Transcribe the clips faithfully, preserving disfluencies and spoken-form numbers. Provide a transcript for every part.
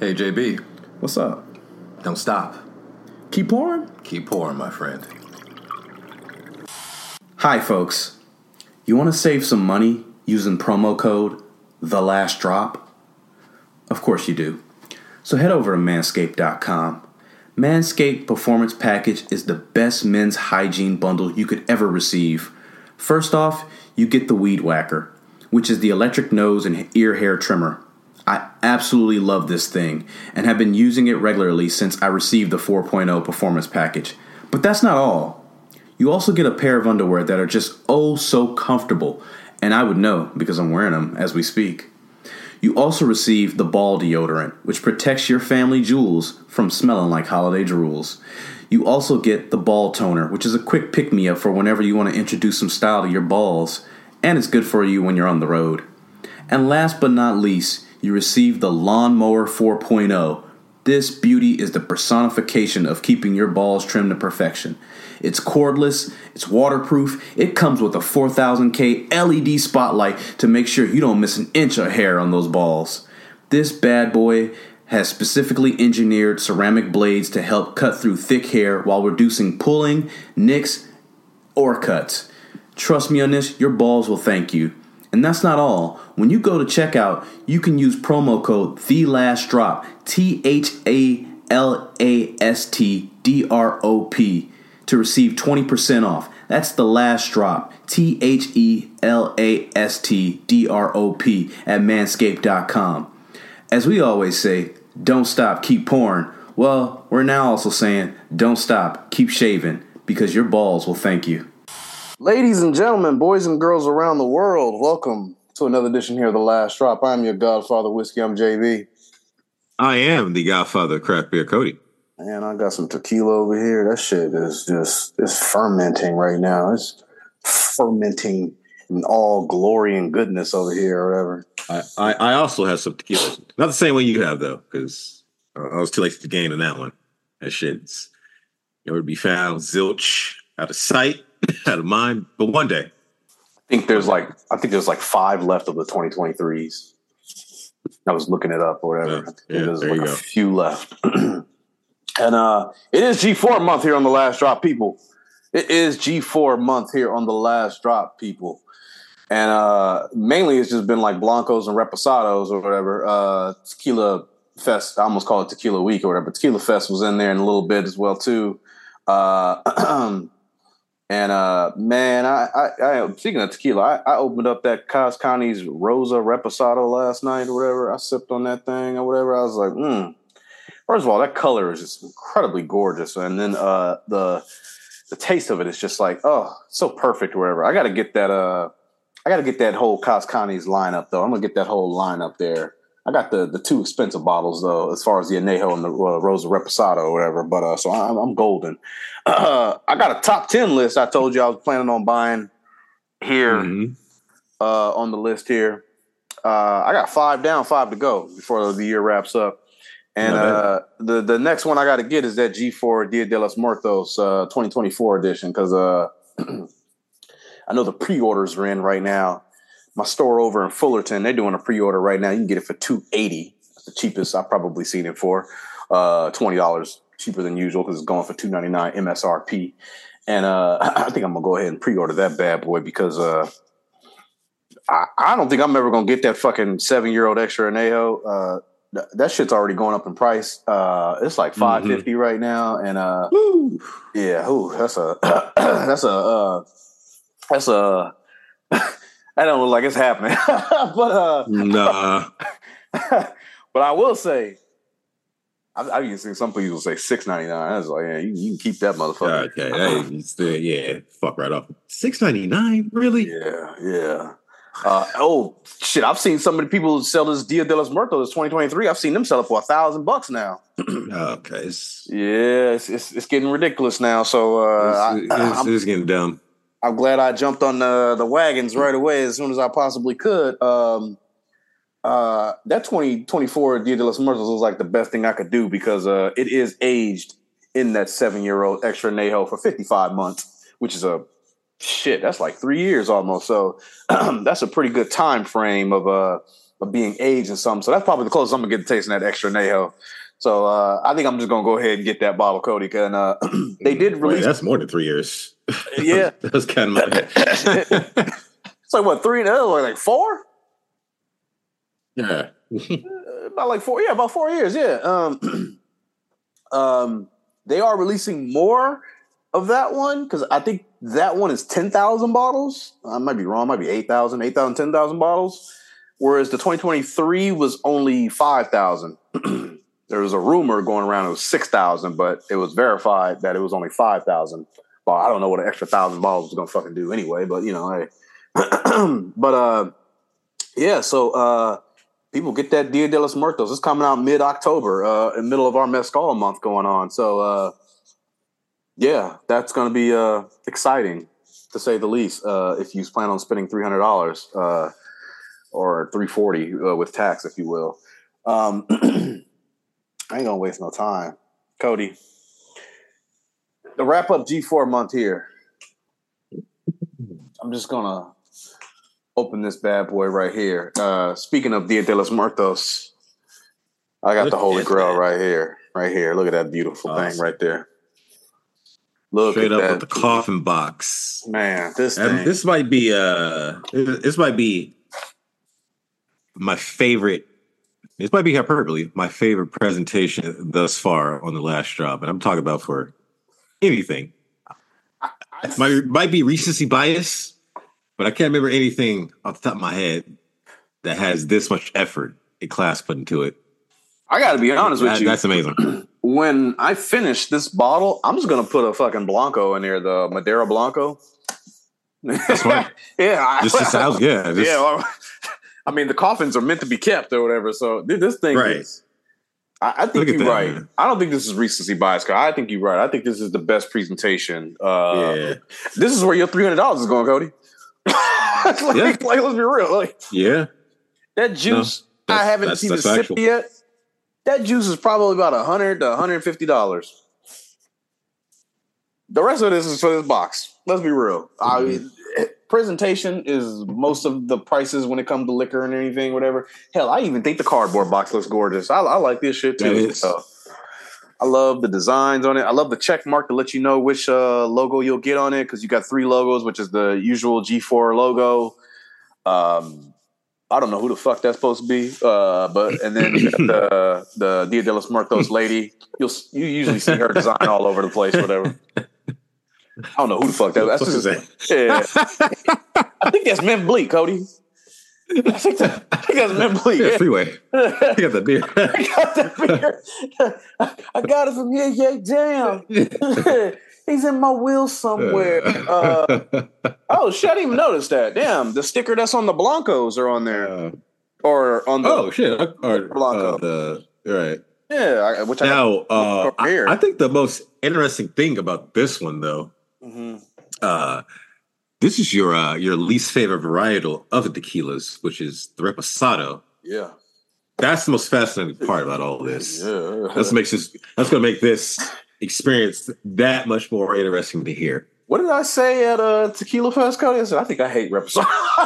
Hey, J B. What's up? Don't stop. Keep pouring? Keep pouring, my friend. Hi, folks. You want to save some money using promo code The Last Drop? Of course you do. So head over to manscaped dot com. Manscaped Performance Package is the best men's hygiene bundle you could ever receive. First off, you get the Weed Whacker, which is the electric nose and ear hair trimmer. I absolutely love this thing and have been using it regularly since I received the four point oh Performance Package. But that's not all. You also get a pair of underwear that are just oh so comfortable, and I would know because I'm wearing them as we speak. You also receive the ball deodorant, which protects your family jewels from smelling like holiday drools. You also get the ball toner, which is a quick pick-me-up for whenever you want to introduce some style to your balls, and it's good for you when you're on the road. And last but not least, you receive the Lawnmower four point oh. This beauty is the personification of keeping your balls trimmed to perfection. It's cordless, it's waterproof, it comes with a four thousand K L E D spotlight to make sure you don't miss an inch of hair on those balls. This bad boy has specifically engineered ceramic blades to help cut through thick hair while reducing pulling, nicks, or cuts. Trust me on this, your balls will thank you. And that's not all. When you go to checkout, you can use promo code THELASTDROP, T H A L A S T D R O P, to receive twenty percent off. That's The Last Drop, T H E L A S T D R O P at manscaped dot com. As we always say, don't stop, keep pouring. Well, we're now also saying, don't stop, keep shaving, because your balls will thank you. Ladies and gentlemen, boys and girls around the world, welcome to another edition here of The Last Drop. I'm your Godfather Whiskey. I'm J B. I am the Godfather of Craft Beer, Cody. Man, I got some tequila over here. That shit is just, it's fermenting right now. It's fermenting in all glory and goodness over here or whatever. I, I, I also have some tequila. Not the same one you have, though, because I was too late to the game in that one. That shit's it would be found zilch, out of sight, out of mind, but one day. I think there's like, I think there's like five left of the twenty twenty-threes. I was looking it up or whatever. Yeah, I think yeah, there's there like you a go. few left. And uh, it is G four month here on The Last Drop, people. It is G four month here on The Last Drop, people. And uh, mainly it's just been like Blancos and Reposados or whatever. Uh, Tequila Fest, I almost call it Tequila Week or whatever. But Tequila Fest was in there in a little bit as well, too. Uh, and uh, man, I, I, I speaking of tequila, I, I opened up that Cas Connie's Rosa Reposado last night or whatever. I sipped on that thing or whatever. I was like, hmm. First of all, that color is just incredibly gorgeous. And then uh, the the taste of it is just like, oh, so perfect or whatever. I got to get that uh, I got to get that whole Cas Connie's lineup, though. I'm going to get that whole lineup there. I got the the two expensive bottles, though, as far as the Anejo and the uh, Rosa Reposado or whatever. But uh, so I'm, I'm golden. Uh, I got a top ten list I told you I was planning on buying here Mm-hmm. uh, on the list here. Uh, I got five down, five to go before the year wraps up. And uh, the, the next one I got to get is that G four Dia de los Muertos uh, twenty twenty-four edition because uh, I know the pre-orders are in right now. My store over in Fullerton, they're doing a pre-order right now. You can get it for two hundred eighty dollars. That's the cheapest I've probably seen it for. Uh, twenty dollars cheaper than usual because it's going for two hundred ninety-nine dollars M S R P. And uh, I think I'm going to go ahead and pre-order that bad boy because uh, I, I don't think I'm ever going to get that fucking seven-year-old extra Anejo. Uh, th- that shit's already going up in price. Uh, it's like five hundred fifty dollars mm-hmm. right now. And uh, Woo. yeah, ooh, that's a, that's a, uh, that's a, I don't look like it's happening, but uh, Nah. but I will say, I've, I've even seen some people say six ninety nine. I was like, yeah, you, you can keep that motherfucker. Okay, hey, you still, yeah, fuck right off. six ninety-nine, really? Yeah, yeah. Uh, oh shit! I've seen some of the people sell this Dia de los Muertos twenty twenty-three. I've seen them sell it for a thousand bucks now. Okay, it's, Yeah, it's, it's it's getting ridiculous now. So uh, it's, I, it's, I'm, it's getting dumb. I'm glad I jumped on the the wagons right away as soon as I possibly could. Um, uh, that twenty twenty-four Dia de los Muertos was like the best thing I could do because uh, it is aged in that seven year old extra Anejo for fifty-five months, which is a shit. That's like three years almost. So that's a pretty good time frame of uh of being aged and something. So that's probably the closest I'm gonna get to tasting that extra añejo. So uh, I think I'm just gonna go ahead and get that bottle, Cody. And uh, they did release. Wait, that's more than three years. Yeah, that was kind of. My... It's like what three? No, like four. Yeah, about like four. Yeah, about four years. Yeah. Um, um, they are releasing more of that one because I think that one is ten thousand bottles. I might be wrong. It might be eight thousand, eight thousand, ten thousand bottles. Whereas the twenty twenty-three was only five thousand. There was a rumor going around it was six thousand, but it was verified that it was only five thousand. Well, I don't know what an extra thousand bottles was going to fucking do anyway, but you know, hey. but uh, yeah, so uh, people get that Dia de los Muertos. It's coming out mid-October, uh, in the middle of our Mezcal month going on. So uh, yeah, that's going to be uh, exciting to say the least. Uh, if you plan on spending three hundred dollars uh, or three hundred forty dollars uh, with tax, if you will. Um, I ain't gonna waste no time. Cody, to wrap up G four month here, I'm just gonna open this bad boy right here. Uh, speaking of Dia de los Muertos, I got Look the Holy at Grail that. right here. Right here. Look at that beautiful Awesome. thing right there. Look straight at up that. with the coffin box. Man, this And thing. this might be uh, this might be my favorite. This might be hyperbole. My favorite presentation thus far on the last drop, and I'm talking about for anything. It might might be recency bias, but I can't remember anything off the top of my head that has this much effort and class put into it. I got to be honest with That- you. That's amazing. When I finish this bottle, I'm just gonna put a fucking Blanco in there, the Madera Blanco. That's fine. yeah, I, Just, just sounds yeah. Just, yeah. Well, I mean, the coffins are meant to be kept or whatever. So dude, this thing Right. is. I, I think Look at you're that, right. man. I don't think this is recency bias, Cody. I think you're right. I think this is the best presentation. Uh, yeah, This is where your three hundred dollars is going, Cody. like, Yeah. like, let's be real. Like yeah. that juice, No, I that's- haven't that's- even that's sipped factual. yet. That juice is probably about a hundred to one hundred fifty dollars. The rest of this is for this box. Let's be real. I mean, presentation is most of the prices when it comes to liquor and anything, whatever. Hell, I even think the cardboard box looks gorgeous. I, I like this shit That too. is. So, I love the designs on it. I love the check mark to let you know which uh, logo you'll get on it because you got three logos, which is the usual G four logo. Um, I don't know who the fuck that's supposed to be, uh, but and then you got the the Dia de los Muertos lady. You'll you usually see her design all over the place, whatever. I don't know who the fuck that. That's What is just, yeah. I think that's Mint Bleak, Cody. I think, that, I think that's Mint Bleak. Yeah, Yeah. freeway. I got the beer. I got the beer. I got it from here. Yeah, damn. He's in my wheel somewhere. Uh, oh shit! I didn't even notice that. Damn, the sticker that's on the Blancos are on there, Uh, or on the oh shit! I- Or, Blanco. uh, the right yeah. I, which I now, uh, over here. I, I think the most interesting thing about this one, though, Mhm. uh, this is your uh, your least favorite varietal of the tequilas, which is the Reposado. Yeah, That's the most fascinating part about all this. yeah. That's makes this. That's going to make this experience that much more interesting to hear. What did I say at uh, Tequila Fest, Cody? I said I think I hate Reposado.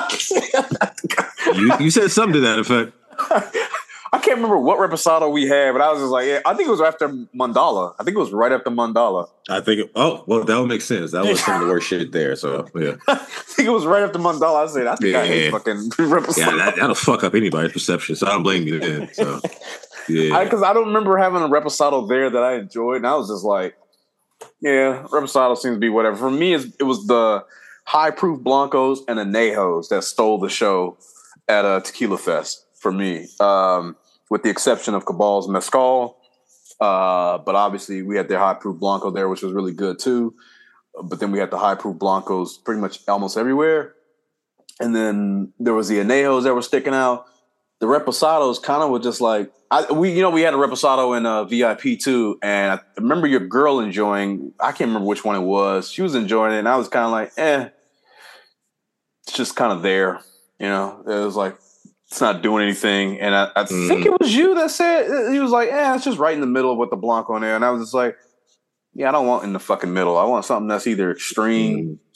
You, you said something to that effect. I can't remember what Reposado we had, but I was just like, yeah, I think it was after Mandala. I think it was right after Mandala. I think. It, oh, well, that would make sense. That was some of the worst shit there. So yeah, I think it was right after Mandala. I said, I think I hate Yeah. fucking Reposado. yeah, that, that'll fuck up anybody's perception. So I don't blame you then. So yeah, Because I, I don't remember having a Reposado there that I enjoyed, and I was just like, yeah, Reposado seems to be whatever. For me, it's, it was the high proof Blancos and Anejos that stole the show at a Tequila Fest for me, um, with the exception of Cabal's Mezcal. Uh, but obviously, we had their high proof Blanco there, which was really good too. But then we had the high proof Blancos pretty much almost everywhere. And then there was the Anejos that were sticking out. The Reposados kind of were just like, I, we, you know, we had a Reposado in uh, V I P too. And I remember your girl enjoying, I can't remember which one it was. She was enjoying it. And I was kind of like, eh, it's just kind of there. You know, it was like, it's not doing anything. And I, I Mm. think it was you that said, he was like, eh, it's just right in the middle of what the Blanco on there. And I was just like, yeah, I don't want in the fucking middle. I want something that's either extreme,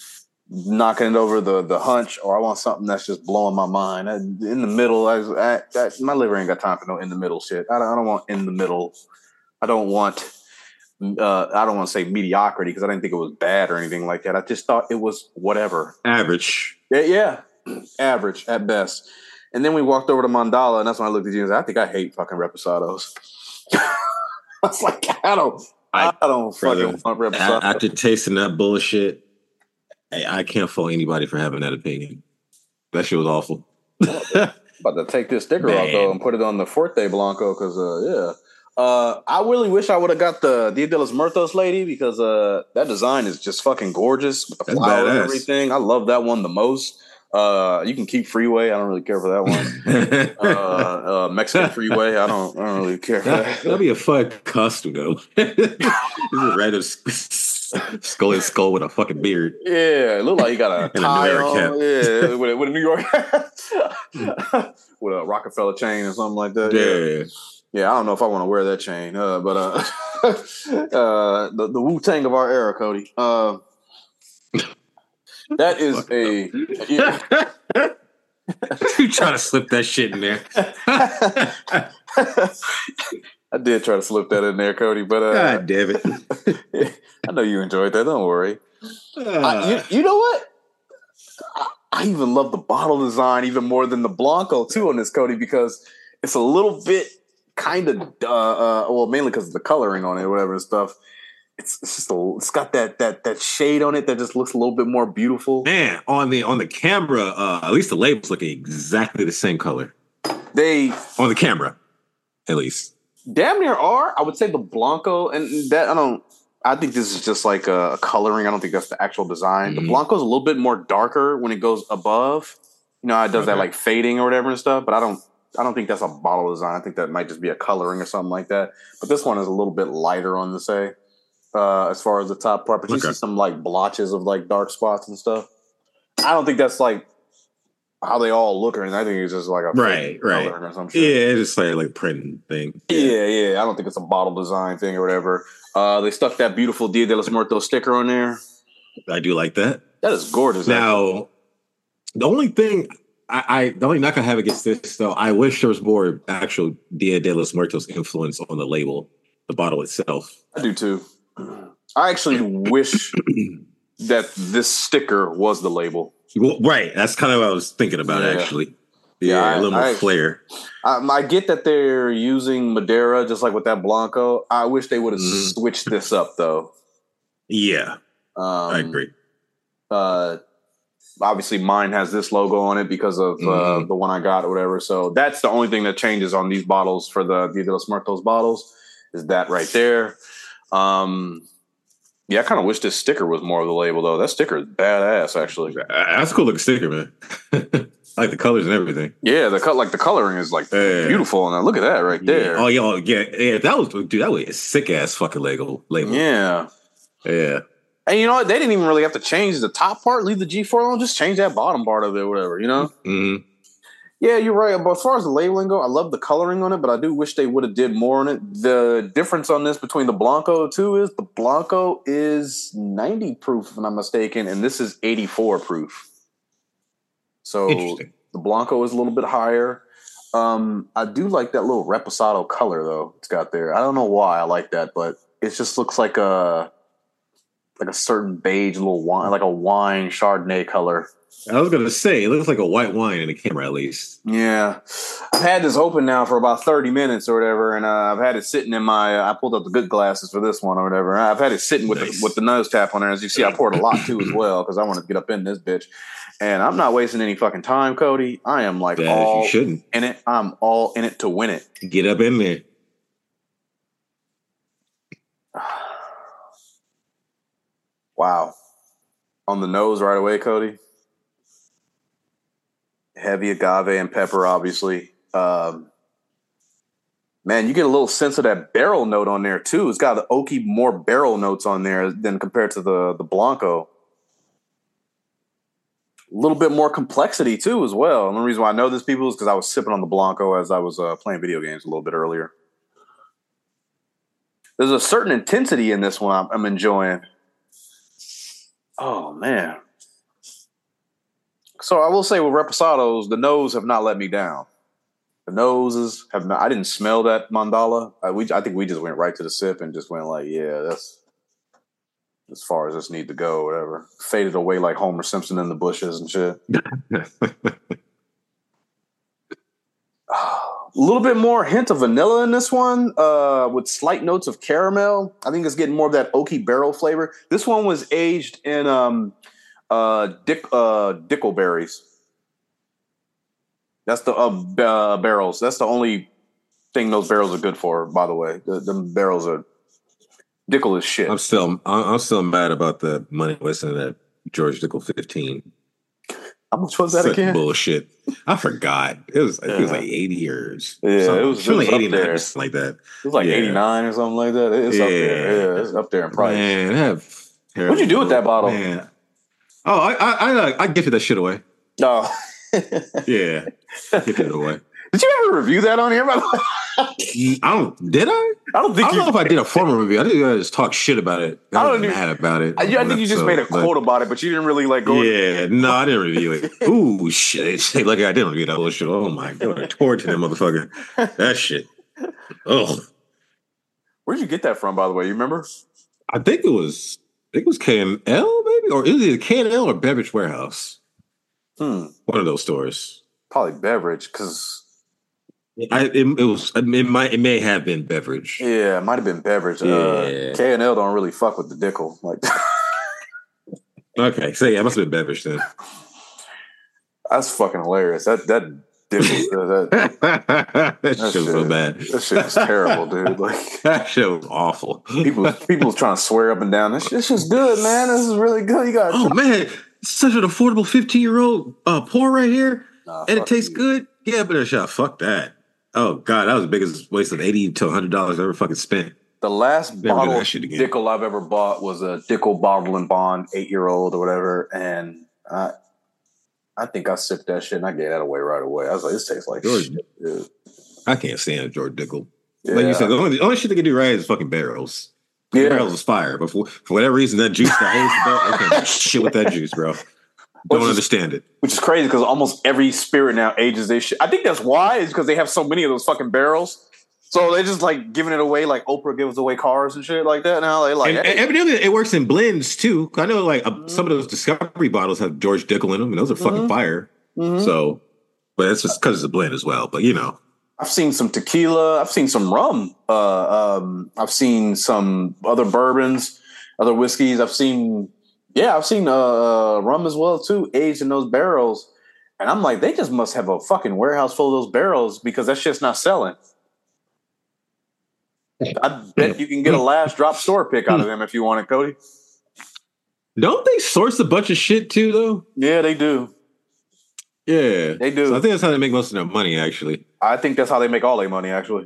knocking it over the, the hunch, or I want something that's just blowing my mind. I, in the middle, I, I, I, my liver ain't got time for no in the middle shit. I don't, I don't want in the middle. I don't want. Uh, I don't want to say mediocrity because I didn't think it was bad or anything like that. I just thought it was whatever. Average. Yeah, yeah. Average at best. And then we walked over to Mandala, and that's when I looked at you and said, I think I hate fucking reposados. I was like, I don't, I, I don't brother, fucking want reposados. After tasting that bullshit, I, I can't fault anybody for having that opinion. That shit was awful. About to take this sticker Man. off, though, and put it on the Forte Blanco because, uh, yeah. Uh, I really wish I would have got the Dia de los Muertos lady because uh, that design is just fucking gorgeous with the That's flower and badass. everything. I love that one the most. Uh, you can keep Freeway. I don't really care for that one. uh, uh, Mexican Freeway. I don't. I don't really care for that. That'd be a fun costume though. This is a random skull and skull with a fucking beard. Yeah, it looked like you got a And a tie New York on. cap. Yeah, with a, with a New York with a Rockefeller chain or something like that. Yeah. Yeah, I don't know if I want to wear that chain, uh, but uh, uh, the, the Wu-Tang of our era, Cody. Uh, that is a... Yeah. You trying to slip that shit in there. I did try to slip that in there, Cody, but... Uh, God damn it. I know you enjoyed that, don't worry. Uh, I, you, you know what? I, I even love the bottle design even more than the Blanco, too, on this, Cody, because it's a little bit... kind of uh, uh well mainly because of the coloring on it or whatever and stuff. It's, it's just a, it's got that that that shade on it that just looks a little bit more beautiful. Man, on the on the camera, uh, at least the label's looking exactly the same color. They On the camera, at least. damn near are. I would say the Blanco and that I don't. I think this is just like a, a coloring. I don't think that's the actual design. Mm-hmm. The Blanco's a little bit more darker when it goes above. You know, it does that Okay. like fading or whatever and stuff. But I don't. I don't think that's a bottle design. I think that might just be a coloring or something like that. But this one is a little bit lighter on the say, uh, as far as the top part. But you Okay. see some like blotches of like dark spots and stuff. I don't think that's like how they all look or anything. I think it's just like a Right, fake right. coloring or some shit. Yeah, it's just like like printing thing. Yeah, yeah. I don't think it's a bottle design thing or whatever. Uh, they stuck that beautiful Dia de los Muertos sticker on there. I do like that. That is gorgeous. actually. Now, the only thing I, I the only knock I have against this though, I wish there was more actual Dia de los Muertos influence on the label, the bottle itself. I do too. I actually wish that this sticker was the label. Well, right, that's kind of what I was thinking about Yeah. actually. Yeah, Yeah, I- a little more I- flair. Um, I get that they're using Madeira just like with that Blanco. I wish they would have Mhm. switched this up though. Yeah, Um, I agree. Uh, obviously, mine has this logo on it because of uh, Mhm. the one I got or whatever. So that's the only thing that changes on these bottles for the Dia de los Muertos bottles is that right there. Um, yeah, I kind of wish this sticker was more of the label though. That sticker is badass, actually. Uh, That's a cool looking sticker, man. I like the colors and everything. Yeah, the cut like the coloring is like Yeah. beautiful, and look at that right there. Yeah. Oh, yeah, oh, yeah, yeah. That was dude. That was a sick ass fucking label. Label. Yeah. Yeah. And you know what? They didn't even really have to change the top part, leave the G four alone, just change that bottom part of it, whatever, you know? hmm Yeah, you're right. But as far as the labeling go, I love the coloring on it, but I do wish they would have did more on it. The difference on this between the Blanco too is the Blanco is ninety proof, if I'm not mistaken, and this is eighty-four proof. So Interesting. the Blanco is a little bit higher. Um, I do like that little reposado color though it's got there. I don't know why I like that, but it just looks like a like a certain beige little wine, like a wine Chardonnay color. I was gonna say it looks like a white wine in the camera, at least. Yeah, I've had this open now for about thirty minutes or whatever, and uh, I've had it sitting in my. Uh, I pulled up the good glasses for this one or whatever. I've had it sitting with Nice. the with the nose tap on there. As you see, I poured a lot too as well because I wanted to get up in this bitch. And I'm not wasting any fucking time, Cody. I am like That all you shouldn't in it. I'm all in it to win it. get up in there. Wow, on the nose right away, Cody. Heavy agave and pepper, obviously. Um, man, you get a little sense of that barrel note on there too. It's got the oaky more barrel notes on there than compared to the the Blanco. A little bit more complexity too, as well. And the reason why I know this, people, is because I was sipping on the Blanco as I was uh, playing video games a little bit earlier. There's a certain intensity in this one I'm, I'm enjoying. Oh man. So I will say with Reposados, the nose have not let me down. The noses have not. I didn't smell that mandala. I, we, I think we just went right to the sip and just went like, yeah, that's as far as this need to go. Whatever. Faded away like Homer Simpson in the bushes and shit. A little bit more hint of vanilla in this one, uh, with slight notes of caramel. I think it's getting more of that oaky barrel flavor. This one was aged in um, uh, dick uh, dickleberries. That's the uh, uh, barrels. That's the only thing those barrels are good for. By the way, the, the barrels are Dickel is shit. I'm still I'm still mad about the money wasted in that George Dickel fifteen. How much was that Such again? Bullshit. I forgot. It was Yeah. it was like eighty years. Yeah, something. it was, It was it was like up eighty-nine there. or something like that. It was like Yeah. eighty-nine or something like that. It's up there. Yeah. Yeah, it's up there in price. Man, that What'd you do with that bottle? Man. Oh, I I I, I gifted that shit away. No. Yeah, gifted it away. Did you ever review that on here? By the way? I don't. Did I? I don't I think don't you. know if I did a formal review. I think I just talked shit about it. I, I don't was even- mad about it. I, I think you just made a But- quote about it, but you didn't really like go. Yeah, no, I didn't review it. Ooh, shit. Say, Like I didn't review that bullshit. Oh my god, torture that motherfucker. That shit. Oh, Where'd you get that from? By the way, you remember? I think it was. I think it was K and L, maybe, or it was either K and L or Beverage Warehouse. Hmm. One of those stores. Probably beverage, because I it, it was. It might. It may have been Beverage. yeah, it might have been beverage. Yeah. Uh, K and L don't really fuck with the Dickel. Like Okay, so yeah, it must have been Beverage then. that's fucking hilarious. That that Dickel. uh, that, that shit was so bad. That shit was terrible, dude. Like That shit was awful. people, people trying to swear up and down. This, this shit's good, man. This is really good. You got. Oh man, it's such an affordable fifteen year old uh, pour right here, Nah, and it fuck tastes you. good. Yeah, better shot. Fuck that. Oh god, that was the biggest waste of eighty to hundred dollars I ever fucking spent. The last Never do bottle that of shit again. Dickel I've ever bought was a Dickel Bottle and Bond, eight year old or whatever, and I, I think I sipped that shit and I gave that away right away. I was like, this tastes like George- shit, dude. I can't stand George Dickel. Yeah. Like you said, the only, the only shit they can do right is fucking barrels. Yeah. Barrels is fire, but for, for whatever reason, that juice that holds the barrel, I can't do shit with that juice, bro. Don't Which is- understand it. Which is crazy because almost every spirit now ages their shit. I think that's why is because they have so many of those fucking barrels. So they're just like giving it away, like Oprah gives away cars and shit like that. Now they like, And, hey, and evidently, it works in blends too. I know, like uh, some of those Discovery bottles have George Dickel in them, and those are fucking Mhm. fire. Mhm. So, but that's just because it's a blend as well. But you know, I've seen some tequila. I've seen some rum. Uh, um, I've seen some other bourbons, other whiskeys. I've seen, yeah, I've seen uh, rum as well too, aged in those barrels. And I'm like, they just must have a fucking warehouse full of those barrels because that shit's not selling. I bet you can get a last drop store pick out of them if you want it, Cody. don't they source a bunch of shit too, though? Yeah, they do. Yeah, They do. So I think that's how they make most of their money, actually. I think that's how they make all their money, actually.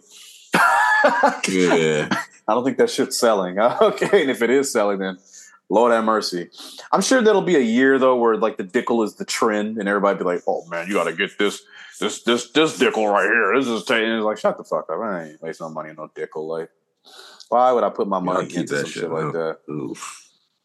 Yeah, I don't think that shit's selling. Okay, and if it is selling, then Lord have mercy. I'm sure there'll be a year though where like the Dickel is the trend, and everybody be like, "Oh man, you got to get this, this, this, this Dickel right here. This is taking." It's like, shut the fuck up. I ain't wasting no money on no Dickel. Like, why would I put my I'll money keep into that some shit, shit, like huh? that? oof.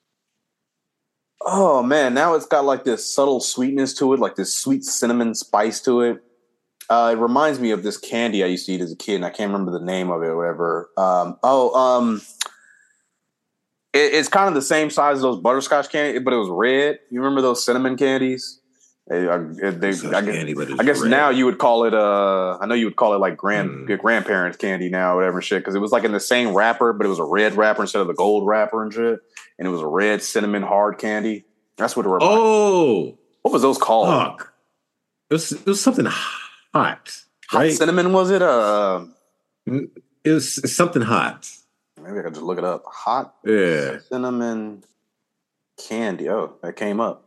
Oh man, now it's got like this subtle sweetness to it, like this sweet cinnamon spice to it. Uh, it reminds me of this candy I used to eat as a kid, and I can't remember the name of it or whatever. Um, oh, um, it, it's kind of the same size as those butterscotch candy, but it was red. You remember those cinnamon candies? They, I, they, Such I guess, candy, but it's I guess red. now you would call it. Uh, I know you would call it like grand Mm. your grandparents' candy now, or whatever shit, because it was like in the same wrapper, but it was a red wrapper instead of the gold wrapper and shit, and it was a red cinnamon hard candy. That's what it reminded. Oh, What was those called? fuck! It was it was something hot, Hot right? cinnamon was it? Uh, It was something hot. maybe I could just look it up. Hot Yeah. cinnamon candy. Oh, that came up.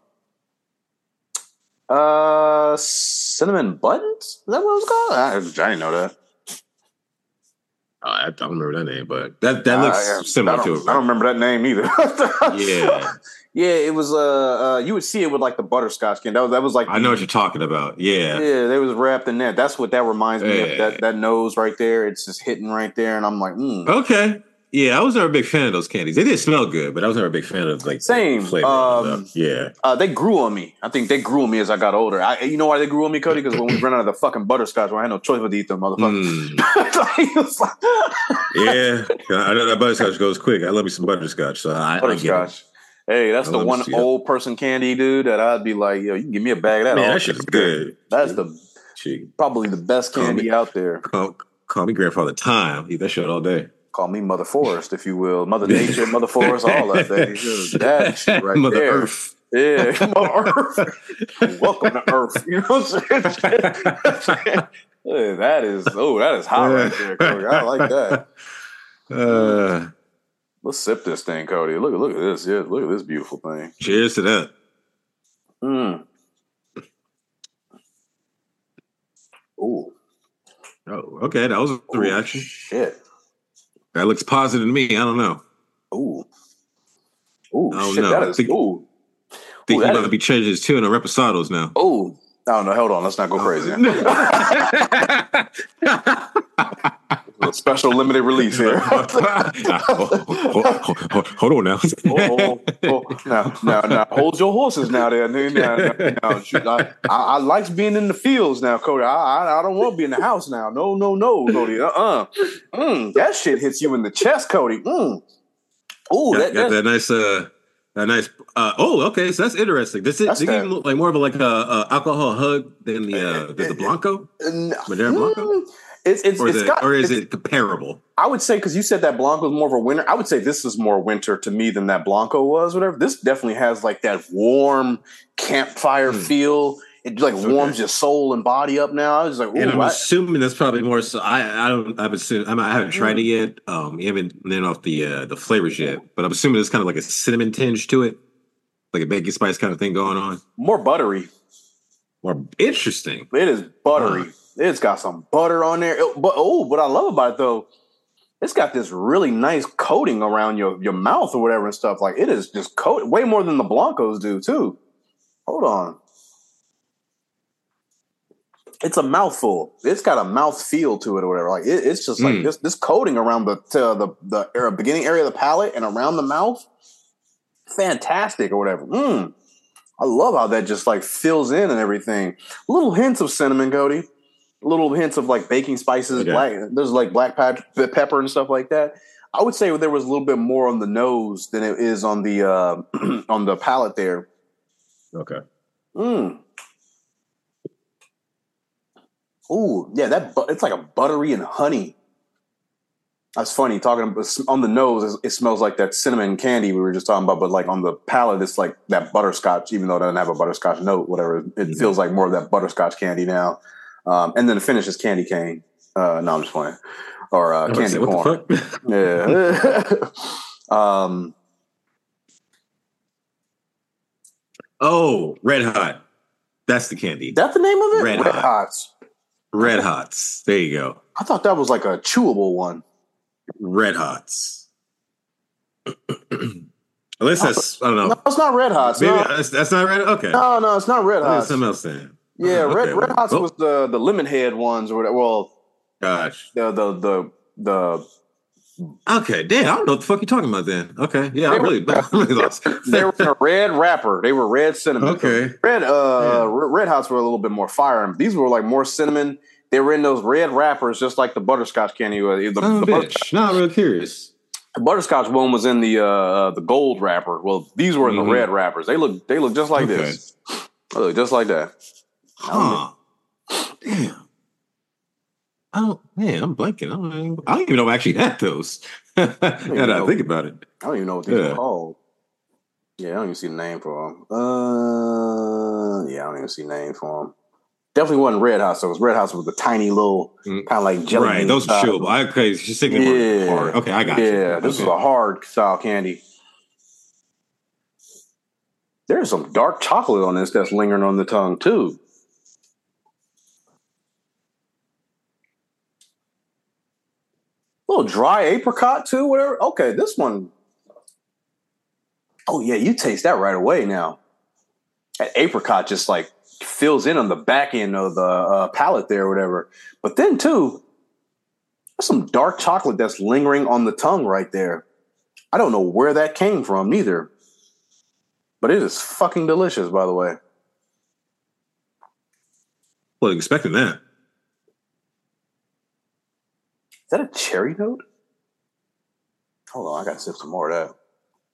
Uh, cinnamon buttons? Is that what it was called? I, I didn't know that. Oh, I don't remember that name, but that that Uh, looks yeah, similar I to don't- it. I don't remember that name either. Yeah. Yeah, it was. Uh, uh, you would see it with like the butterscotch candy. That was that was like. I know what you're talking about. Yeah. Yeah, they was wrapped in that. That's what that reminds me Yeah. of. That that nose right there. It's just hitting right there, and I'm like, mm. Okay. Yeah, I was never a big fan of those candies. They did smell good, but I was never a big fan of like Same. flavor. Um, yeah, uh, they grew on me. I think they grew on me as I got older. I, you know why they grew on me, Cody? Because when we ran out of the fucking butterscotch, I had no choice but to eat them, motherfuckers. Mm. yeah, I know that butterscotch goes quick. I love me some butterscotch, so I, butterscotch. I hey, that's I the one see old person candy, dude. That I'd be like, yo, you can give me a bag of that. Man, all that shit is good. That's the Gee. probably the best candy me, out there. Call, call me Grandfather Time. Eat that shit all day. Call me Mother Forest, if you will. Mother Nature, Mother Forest, all that. Thing. That shit right Mother there. Earth. Yeah, Mother Earth. Welcome to Earth. You know what I'm saying? Yeah, that is, oh, that is hot right there, Cody. I like that. Uh, Let's sip this thing, Cody. Look, look at this. Yeah, look at this beautiful thing. Cheers to that. Mm. Ooh. Oh, okay. That was a Ooh, reaction. Shit. That looks positive to me. I don't know. Ooh. Ooh, I don't shit. know. That is, think, ooh. Think ooh, he's that about to be changing his tune on Reposados now. Ooh. I don't know. Hold on. Let's not go crazy. A special limited release here. hold, hold, hold on now. oh, oh, oh. Now, now, now, hold your horses now, there. Now, now, now, shoot, I, I, I like being in the fields now, Cody. I, I, I don't want to be in the house now. No, no, no, Cody. Uh, uh mm, that shit hits you in the chest, Cody. Mm. Ooh, got, that, got that nice, uh, that nice. Uh, oh, okay. So that's interesting. Does it, does it even look like more of a, like a, a alcohol hug than the uh, than the Blanco, Madera Blanco? Mm, it's it's or is, it's it, got, or is it's, it comparable? I would say because you said that Blanco is more of a winter. I would say this is more winter to me than that Blanco was. Whatever. This definitely has like that warm campfire hmm. feel. It like okay. warms your soul and body up. Now I was like, ooh, and I'm I, assuming that's probably more. So I I don't I've assumed I'm, I haven't tried it yet. Um, you haven't named off the uh, the flavors yet, but I'm assuming there's kind of like a cinnamon tinge to it, like a baking spice kind of thing going on. More buttery. More interesting. It is buttery. Uh, It's got some butter on there. It, but oh, what I love about it though, it's got this really nice coating around your, your mouth or whatever and stuff. Like it is just coated way more than the Blancos do too. Hold on. It's a mouthful. It's got a mouth feel to it or whatever. Like it, it's just like mm. this this coating around the to the the area, beginning area of the palate and around the mouth. Fantastic or whatever. Mm. I love how that just like fills in and everything. Little hints of cinnamon, Cody. Little hints of like baking spices, okay. black. There's like black pepper and stuff like that. I would say there was a little bit more on the nose than it is on the uh, on the palate there. Okay. Mm. Ooh, yeah, that bu- it's like a buttery and honey. That's funny talking about, on the nose. It smells like that cinnamon candy we were just talking about, but like on the palate, it's like that butterscotch. Even though it doesn't have a butterscotch note, whatever, it mm-hmm. feels like more of that butterscotch candy now. Um, and then the finish is candy cane. Uh, no, I'm just playing. Or uh, candy say, corn. Yeah. um, oh, Red Hot. That's the candy. That's the name of it? Red, Red Hot. Hots. Red Hots. There you go. I thought that was like a chewable one. Red Hots. Unless that's, I don't know. No, it's not Red Hots. Maybe no. that's, that's not Red. Okay. No, no, it's not Red Hots. Something else then. Yeah, okay, Red Red well, Hots well. was the the lemon head ones or whatever. Well, gosh, the the the the. Okay, damn, I don't know what the fuck you're talking about then. Okay, yeah, I really, I really lost. They were in a red wrapper. They were red cinnamon. Okay, red uh, yeah. Red Hots were a little bit more fire. These were like more cinnamon. They were in those red wrappers, just like the butterscotch candy. The, the, oh, the bitch. No, I'm real curious. The butterscotch one was in the uh, the gold wrapper. Well, these were in mm-hmm. the red wrappers. They look they look just like okay. this. They look just like that. Huh. Damn. I don't, man, I'm blanking. I don't, even, I don't even know if I actually had those. Now that I think about it. I don't even know what these yeah. are called. Yeah, I don't even see the name for them. Uh, yeah, I don't even see the name for them. Definitely wasn't Red House. So it was Red House with the tiny little kind of like jelly. Right, those are chewable. I okay, she's thinking yeah. hard. Okay, I got yeah, you. Yeah, this okay. is a hard style candy. There's some dark chocolate on this that's lingering on the tongue too. A little dry apricot too, whatever. Okay, this one. Oh yeah, you taste that right away now. That apricot just like fills in on the back end of the uh, palate there or whatever. But then too, There's some dark chocolate that's lingering on the tongue right there. I don't know where that came from neither. But it is fucking delicious, by the way. Wasn't expecting that. Is that a cherry note? Hold on, I gotta sip some more of that.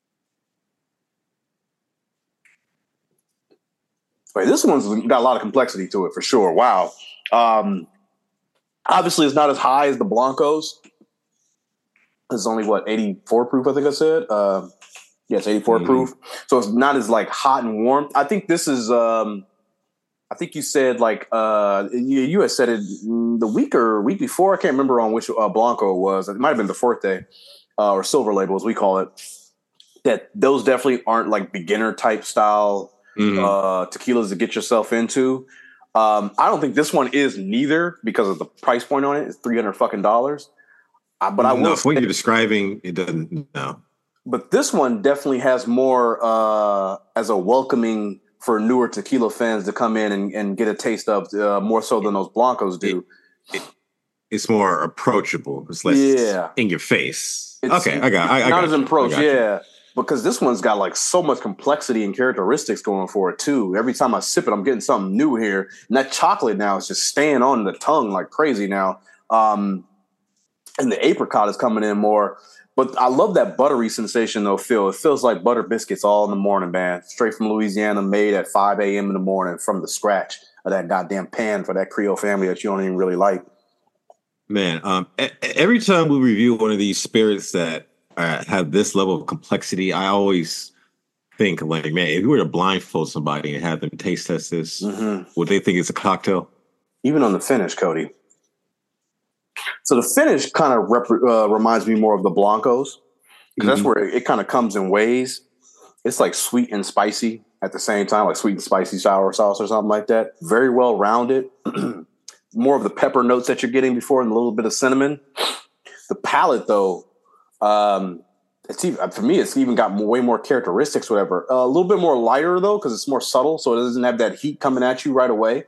Wait, this one's got a lot of complexity to it for sure. Wow. Um, obviously, it's not as high as the Blancos. It's only what eighty-four proof, I think I said. Uh, yes, eighty-four mm-hmm. proof. So it's not as like hot and warm. I think this is. Um, I think you said like uh, you, you had said it the week or week before. I can't remember on which uh, Blanco it was. It might have been the Forte uh, or Silver Label, as we call it. That those definitely aren't like beginner type style mm-hmm. uh, tequilas to get yourself into. Um, I don't think this one is neither because of the price point on it. It's three hundred fucking dollars. Uh, but I will no, say, what you're describing, it doesn't. No, but this one definitely has more uh, as a welcoming for newer tequila fans to come in and, and get a taste of, uh, more so than those Blancos do. It, it, it's more approachable. It's less yeah. in your face. It's, okay, I got. I, I not got as you. approach, I got yeah. You. Because this one's got like so much complexity and characteristics going for it too. Every time I sip it, I'm getting something new here. And that chocolate now is just staying on the tongue like crazy now. Um, and the apricot is coming in more. But I love that buttery sensation though, Phil. It feels like butter biscuits all in the morning, man. Straight from Louisiana, made at five a.m. in the morning from the scratch of that goddamn pan for that Creole family that you don't even really like. Man, um, every time we review one of these spirits that uh, have this level of complexity, I always think like, man, if you were to blindfold somebody and have them taste test this, mm-hmm. would they think it's a cocktail? Even on the finish, Cody. So the finish kind of rep- uh, reminds me more of the Blancos because mm-hmm. that's where it, it kind of comes in waves. It's like sweet and spicy at the same time, like sweet and spicy sour sauce or something like that. Very well rounded. More of the pepper notes that you're getting before and a little bit of cinnamon. The palate, though, um, it's even, for me, it's even got way more characteristics, whatever. Uh, a little bit more lighter, though, because it's more subtle, so it doesn't have that heat coming at you right away.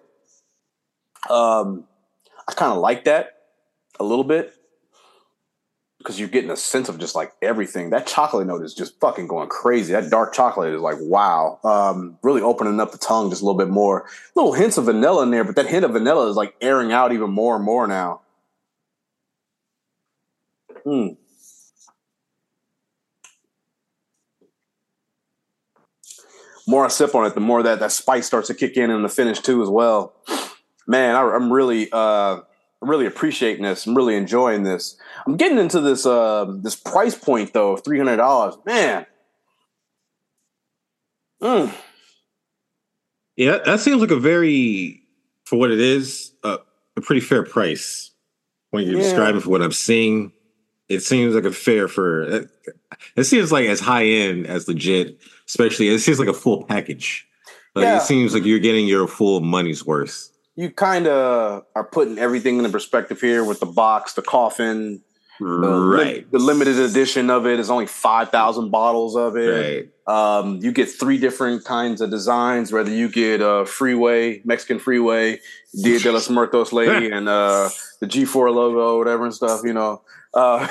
Um, I kind of like that. A little bit because you're getting a sense of just like everything. That chocolate note is just fucking going crazy. That dark chocolate is like, wow. Um, really opening up the tongue just a little bit more. Little hints of vanilla in there, but that hint of vanilla is like airing out even more and more now. Mm. More I sip on it, the more that, that spice starts to kick in in the finish too as well. Man, I, I'm really... Uh, I'm really appreciating this. I'm really enjoying this. I'm getting into this uh, this price point though of three hundred dollars. Man, mm. yeah, that seems like a very, for what it is, uh, a pretty fair price. When you're yeah. describing for what I'm seeing, it seems like a fair for. It, it seems like as high end as legit, especially it seems like a full package. Like yeah. It seems like you're getting your full money's worth. You kind of are putting everything in perspective here with the box, the coffin, right? The, the limited edition of it is only five thousand bottles of it. Right. Um, you get three different kinds of designs, whether you get a uh, Freeway, Mexican Freeway, Dia de los Muertos lady, and uh, the G four logo, whatever and stuff, you know. Uh,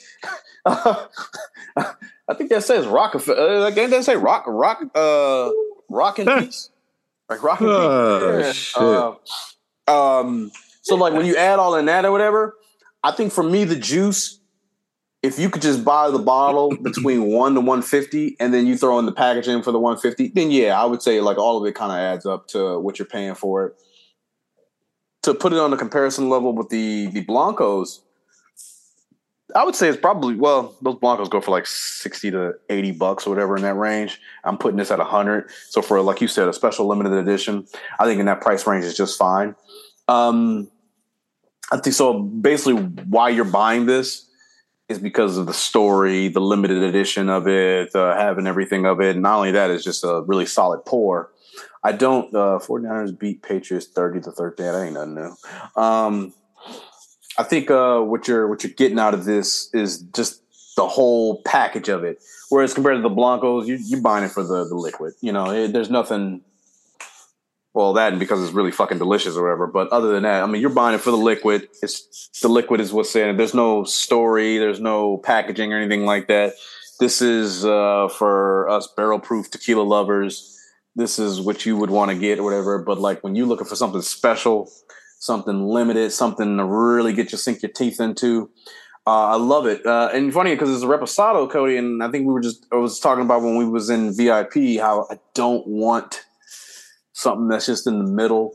I think that says Rockefeller. Uh, didn't that say Rock, Rock, uh, Rock and Peace? Like Rock and oh, Peace. Shit. Uh, um, so like when you add all in that or whatever, I think for me, the juice, if you could just buy the bottle between one to one fifty and then you throw in the packaging for the one fifty, then yeah, I would say like all of it kind of adds up to what you're paying for it. To put it on the comparison level with the, the Blancos, I would say it's probably, well, those Blancos go for like sixty to eighty bucks or whatever in that range. I'm putting this at one hundred. So for, like you said, a special limited edition, I think in that price range is just fine. Um, I think so. Basically, why you're buying this is because of the story, the limited edition of it, uh, having everything of it. And not only that, it's just a really solid pour. I don't, uh, 49ers beat Patriots thirty to thirteen. That ain't nothing new. Um, I think uh, what you're what you're getting out of this is just the whole package of it. Whereas compared to the Blancos, you, you're buying it for the, the liquid. You know, it, there's nothing Well, that and because it's really fucking delicious or whatever. But other than that, I mean, you're buying it for the liquid. It's the liquid is what's in it. There's no story. There's no packaging or anything like that. This is uh, for us barrel proof tequila lovers. This is what you would want to get or whatever. But like when you're looking for something special, something limited, something to really get you sink your teeth into, uh, I love it. Uh, and funny because it's a reposado, Cody. And I think we were just I was talking about when we was in V I P how I don't want something that's just in the middle.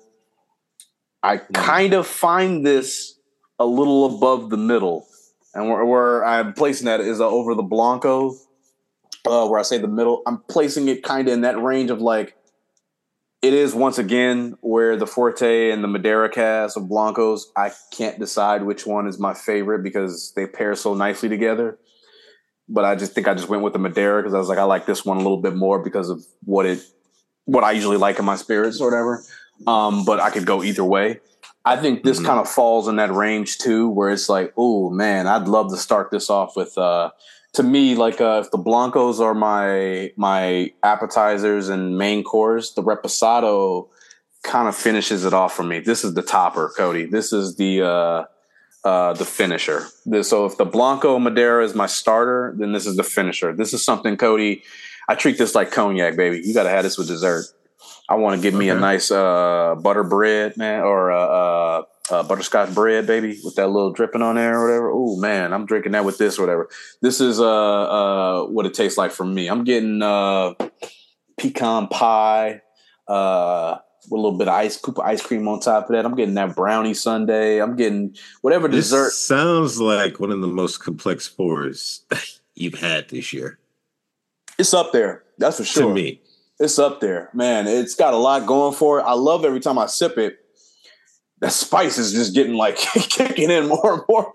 I kind of find this a little above the middle. And where, where I'm placing that is uh, over the Blanco, uh, where I say the middle. I'm placing it kind of in that range of like, it is once again where the Forte and the Madeira cast of Blancos, I can't decide which one is my favorite because they pair so nicely together. But I just think I just went with the Madeira because I was like, I like this one a little bit more because of what it what I usually like in my spirits or whatever. Um, but I could go either way. I think this mm-hmm. kind of falls in that range too, where it's like, oh man, I'd love to start this off with, uh, to me, like uh, if the Blancos are my, my appetizers and main course, the Reposado kind of finishes it off for me. This is the topper, Cody. This is the, uh, uh, the finisher. This, so if the Blanco Madeira is my starter, then this is the finisher. This is something, Cody, I treat this like cognac, baby. You got to have this with dessert. I want to give me okay. a nice uh, butter bread, man, or a, a, a butterscotch bread, baby, with that little dripping on there or whatever. Oh, man, I'm drinking that with this or whatever. This is uh, uh, what it tastes like for me. I'm getting uh, pecan pie uh, with a little bit of ice, scoop of ice cream on top of that. I'm getting that brownie sundae. I'm getting whatever this dessert. Sounds like one of the most complex pours you've had this year. It's up there. That's for sure. To me. It's up there, man. It's got a lot going for it. I love every time I sip it. That spice is just getting like kicking in more and more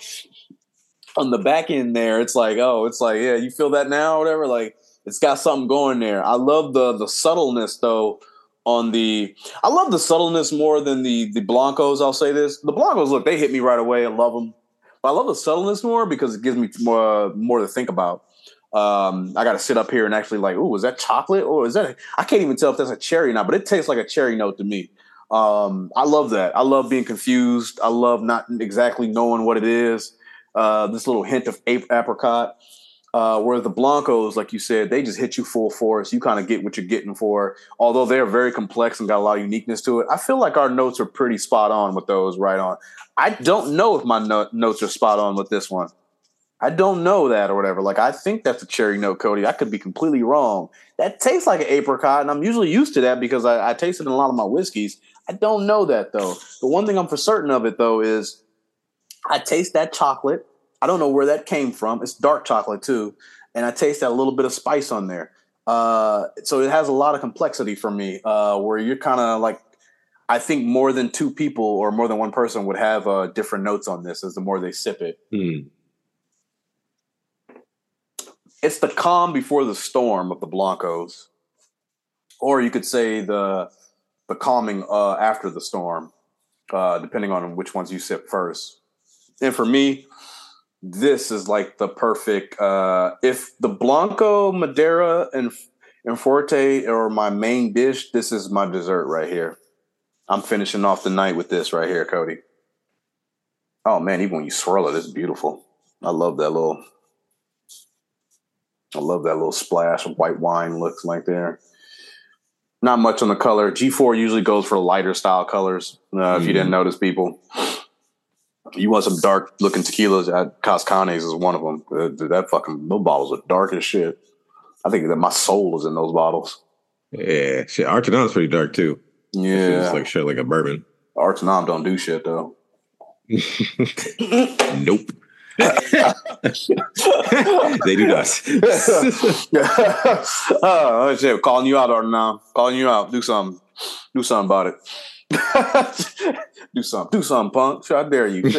on the back end there. It's like, oh, it's like, yeah, you feel that now or whatever. Like it's got something going there. I love the the subtleness though on the, I love the subtleness more than the, the Blancos. I'll say this. The Blancos, look, they hit me right away. I love them. But I love the subtleness more because it gives me more, more to think about. Um, I got to sit up here and actually like, ooh, is that chocolate or is that? A, I can't even tell if that's a cherry or not, but it tastes like a cherry note to me. Um, I love that. I love being confused. I love not exactly knowing what it is. Uh, this little hint of ap- apricot. Uh, whereas the Blancos, like you said, they just hit you full force. You kind of get what you're getting for. Although they're very complex and got a lot of uniqueness to it, I feel like our notes are pretty spot on with those. Right on. I don't know if my no- notes are spot on with this one. I don't know that or whatever. Like, I think that's a cherry note, Cody. I could be completely wrong. That tastes like an apricot, and I'm usually used to that because I, I taste it in a lot of my whiskeys. I don't know that, though. The one thing I'm for certain of it, though, is I taste that chocolate. I don't know where that came from. It's dark chocolate, too. And I taste that little bit of spice on there. Uh, so it has a lot of complexity for me uh, where you're kind of like, I think more than two people or more than one person would have uh, different notes on this as the more they sip it. Hmm. It's the calm before the storm of the Blancos. Or you could say the the calming uh, after the storm, uh, depending on which ones you sip first. And for me, this is like the perfect... Uh, if the Blanco, Madeira, and, and Forte are my main dish, this is my dessert right here. I'm finishing off the night with this right here, Cody. Oh, man, even when you swirl it, it's beautiful. I love that little... I love that little splash of white wine looks like there. Not much on the color. G four usually goes for lighter style colors. Uh, mm. If you didn't notice, people, you want some dark looking tequilas. At Cascanes is one of them. Uh, that fucking those bottles are dark as shit. I think that my soul is in those bottles. Yeah, shit. Arcanon's pretty dark too. Yeah, it's like shit like a bourbon. Arcanon don't do shit though. Nope. They do not. Oh shit! Calling you out, Arcanon. Calling you out. Do something. Do something about it. do something. Do something, punk. Sure, I dare you.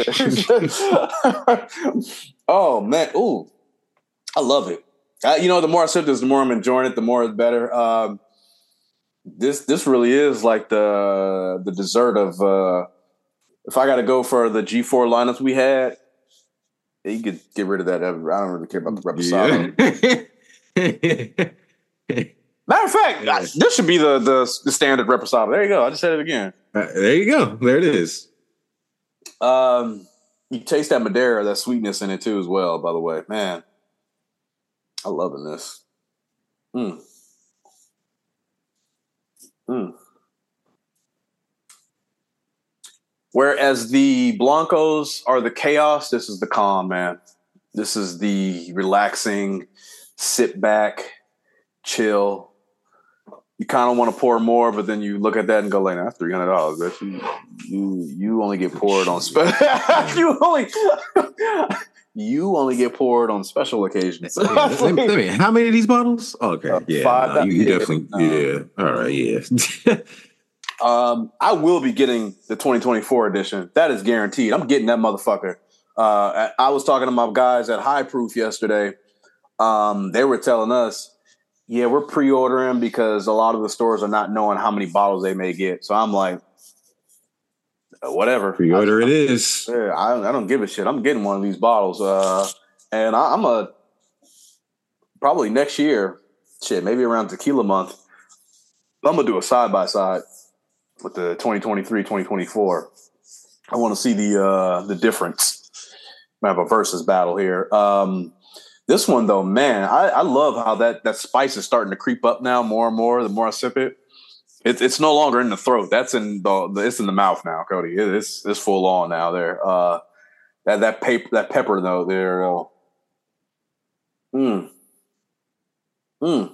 Oh man. Ooh, I love it. Uh, you know, the more I sip this, the more I'm enjoying it. The more it's better. Um, this this really is like the the dessert of. Uh, if I got to go for the G four lineups we had. You could get rid of that. I don't really care about the Reposado. Yeah. Matter of fact, Yeah. I, this should be the, the the standard reposado. There you go. I just said it again. Uh, there you go. There it is. Um, you taste that Madeira, that sweetness in it too, as well. By the way, man, I'm loving this. Mm. Mm. Whereas the Blancos are the chaos, this is the calm, man. This is the relaxing, sit back, chill. You kind of want to pour more, but then you look at that and go, like, that's three hundred dollars. But you, you, you only get poured on special. you only, you only get poured on special occasions. Yeah, let me- let me- how many of these bottles? Oh, okay, Uh, yeah, five, no, you, you yeah, definitely, no. yeah. All right, yeah. Um, I will be getting the twenty twenty-four edition. That is guaranteed. I'm getting that motherfucker. Uh, I, I was talking to my guys at High Proof yesterday. Um, they were telling us, yeah, we're pre-ordering because a lot of the stores are not knowing how many bottles they may get. So I'm like, whatever. Pre-order it is. Yeah, I, I don't give a shit. I'm getting one of these bottles. Uh, and I, I'm a probably next year, shit, maybe around tequila month, I'm going to do a side-by-side with the twenty twenty-three, twenty twenty-four. I want to see the uh, the difference. I have a versus battle here. Um, this one, though, man, I, I love how that, that spice is starting to creep up now more and more the more I sip it. It, it's no longer in the throat. That's in the, the it's in the mouth now, Cody. It, it's it's full on now. There, uh, that that paper that pepper though. There, uh, mm, mm.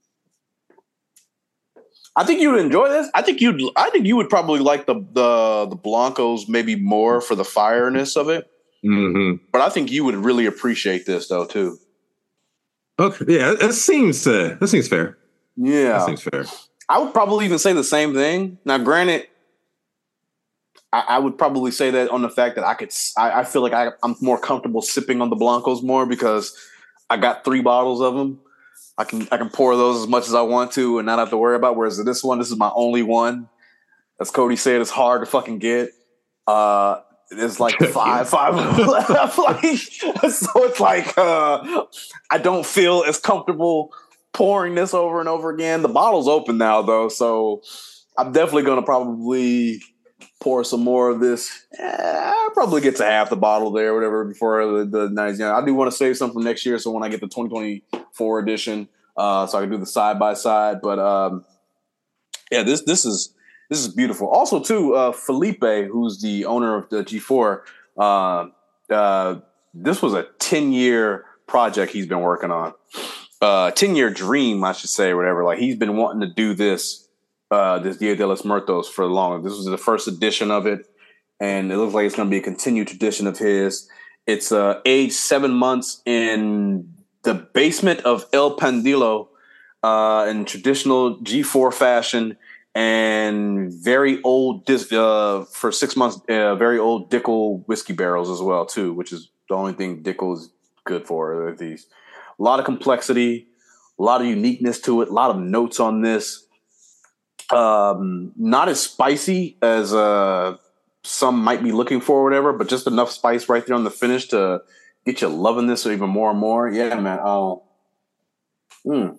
I think you would enjoy this. I think you'd. I think you would probably like the the the Blancos maybe more for the fireness of it. Mm-hmm. But I think you would really appreciate this though too. Okay, yeah, that seems uh, that seems fair. Yeah, That seems fair. I would probably even say the same thing. Now, granted, I, I would probably say that on the fact that I could, I, I feel like I, I'm more comfortable sipping on the Blancos more because I got three bottles of them. I can I can pour those as much as I want to and not have to worry about. Whereas this one, this is my only one. As Cody said, it's hard to fucking get. Uh, there's like five, five left. Like, so it's like uh, I don't feel as comfortable pouring this over and over again. The bottle's open now, though, so I'm definitely going to probably pour some more of this. Eh, I'll probably get to half the bottle there, whatever, before the, the night. You know, I do want to save some for next year, so when I get the twenty twenty-four edition, uh, so I can do the side by side. But um, yeah, this this is this is beautiful. Also, too, uh, Felipe, who's the owner of the G four, uh, uh, this was a ten year project he's been working on. Uh, ten year dream, I should say, whatever. Like he's been wanting to do this, uh, this Dia de los Muertos for long. This was the first edition of it, and it looks like it's going to be a continued tradition of his. It's uh, aged seven months in the basement of El Pandillo, uh, in traditional G four fashion, and very old dis- uh, for six months. Uh, very old Dickel whiskey barrels as well, too, which is the only thing Dickel is good for. Are these. A lot of complexity, a lot of uniqueness to it, a lot of notes on this. Um, not as spicy as uh, some might be looking for or whatever, but just enough spice right there on the finish to get you loving this even more and more. Yeah, man. Oh, mm.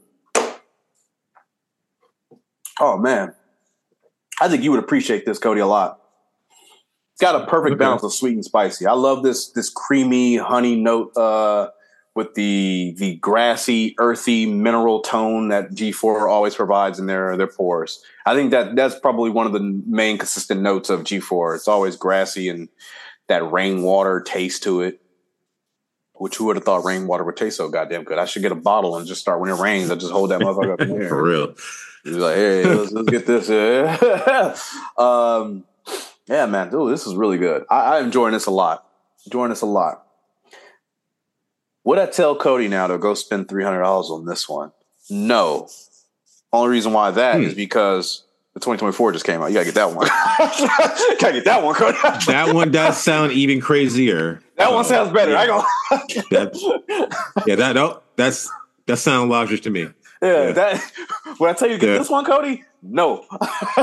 oh man. I think you would appreciate this, Cody, a lot. It's got a perfect Okay. balance of sweet and spicy. I love this this creamy honey note uh, with the the grassy, earthy, mineral tone that G four always provides in their their pours. I think that that's probably one of the main consistent notes of G four. It's always grassy and that rainwater taste to it. Which who would have thought rainwater would taste so goddamn good? I should get a bottle and just start when it rains. I just hold that motherfucker up in the air. For real. He's like, hey, let's, let's get this. Yeah. um, yeah, man. Dude, this is really good. I, I'm enjoying this a lot. Enjoying this a lot. Would I tell Cody now to go spend three hundred dollars on this one? No. Only reason why that Hmm. is because the twenty twenty-four just came out. You gotta get that one. Gotta get that one, Cody. That one does sound even crazier. That one So, sounds better. Yeah, I go. that, yeah, that no, that's that sounds logical to me. Yeah, Yeah. that. When I tell you to get Yeah. this one, Cody, no.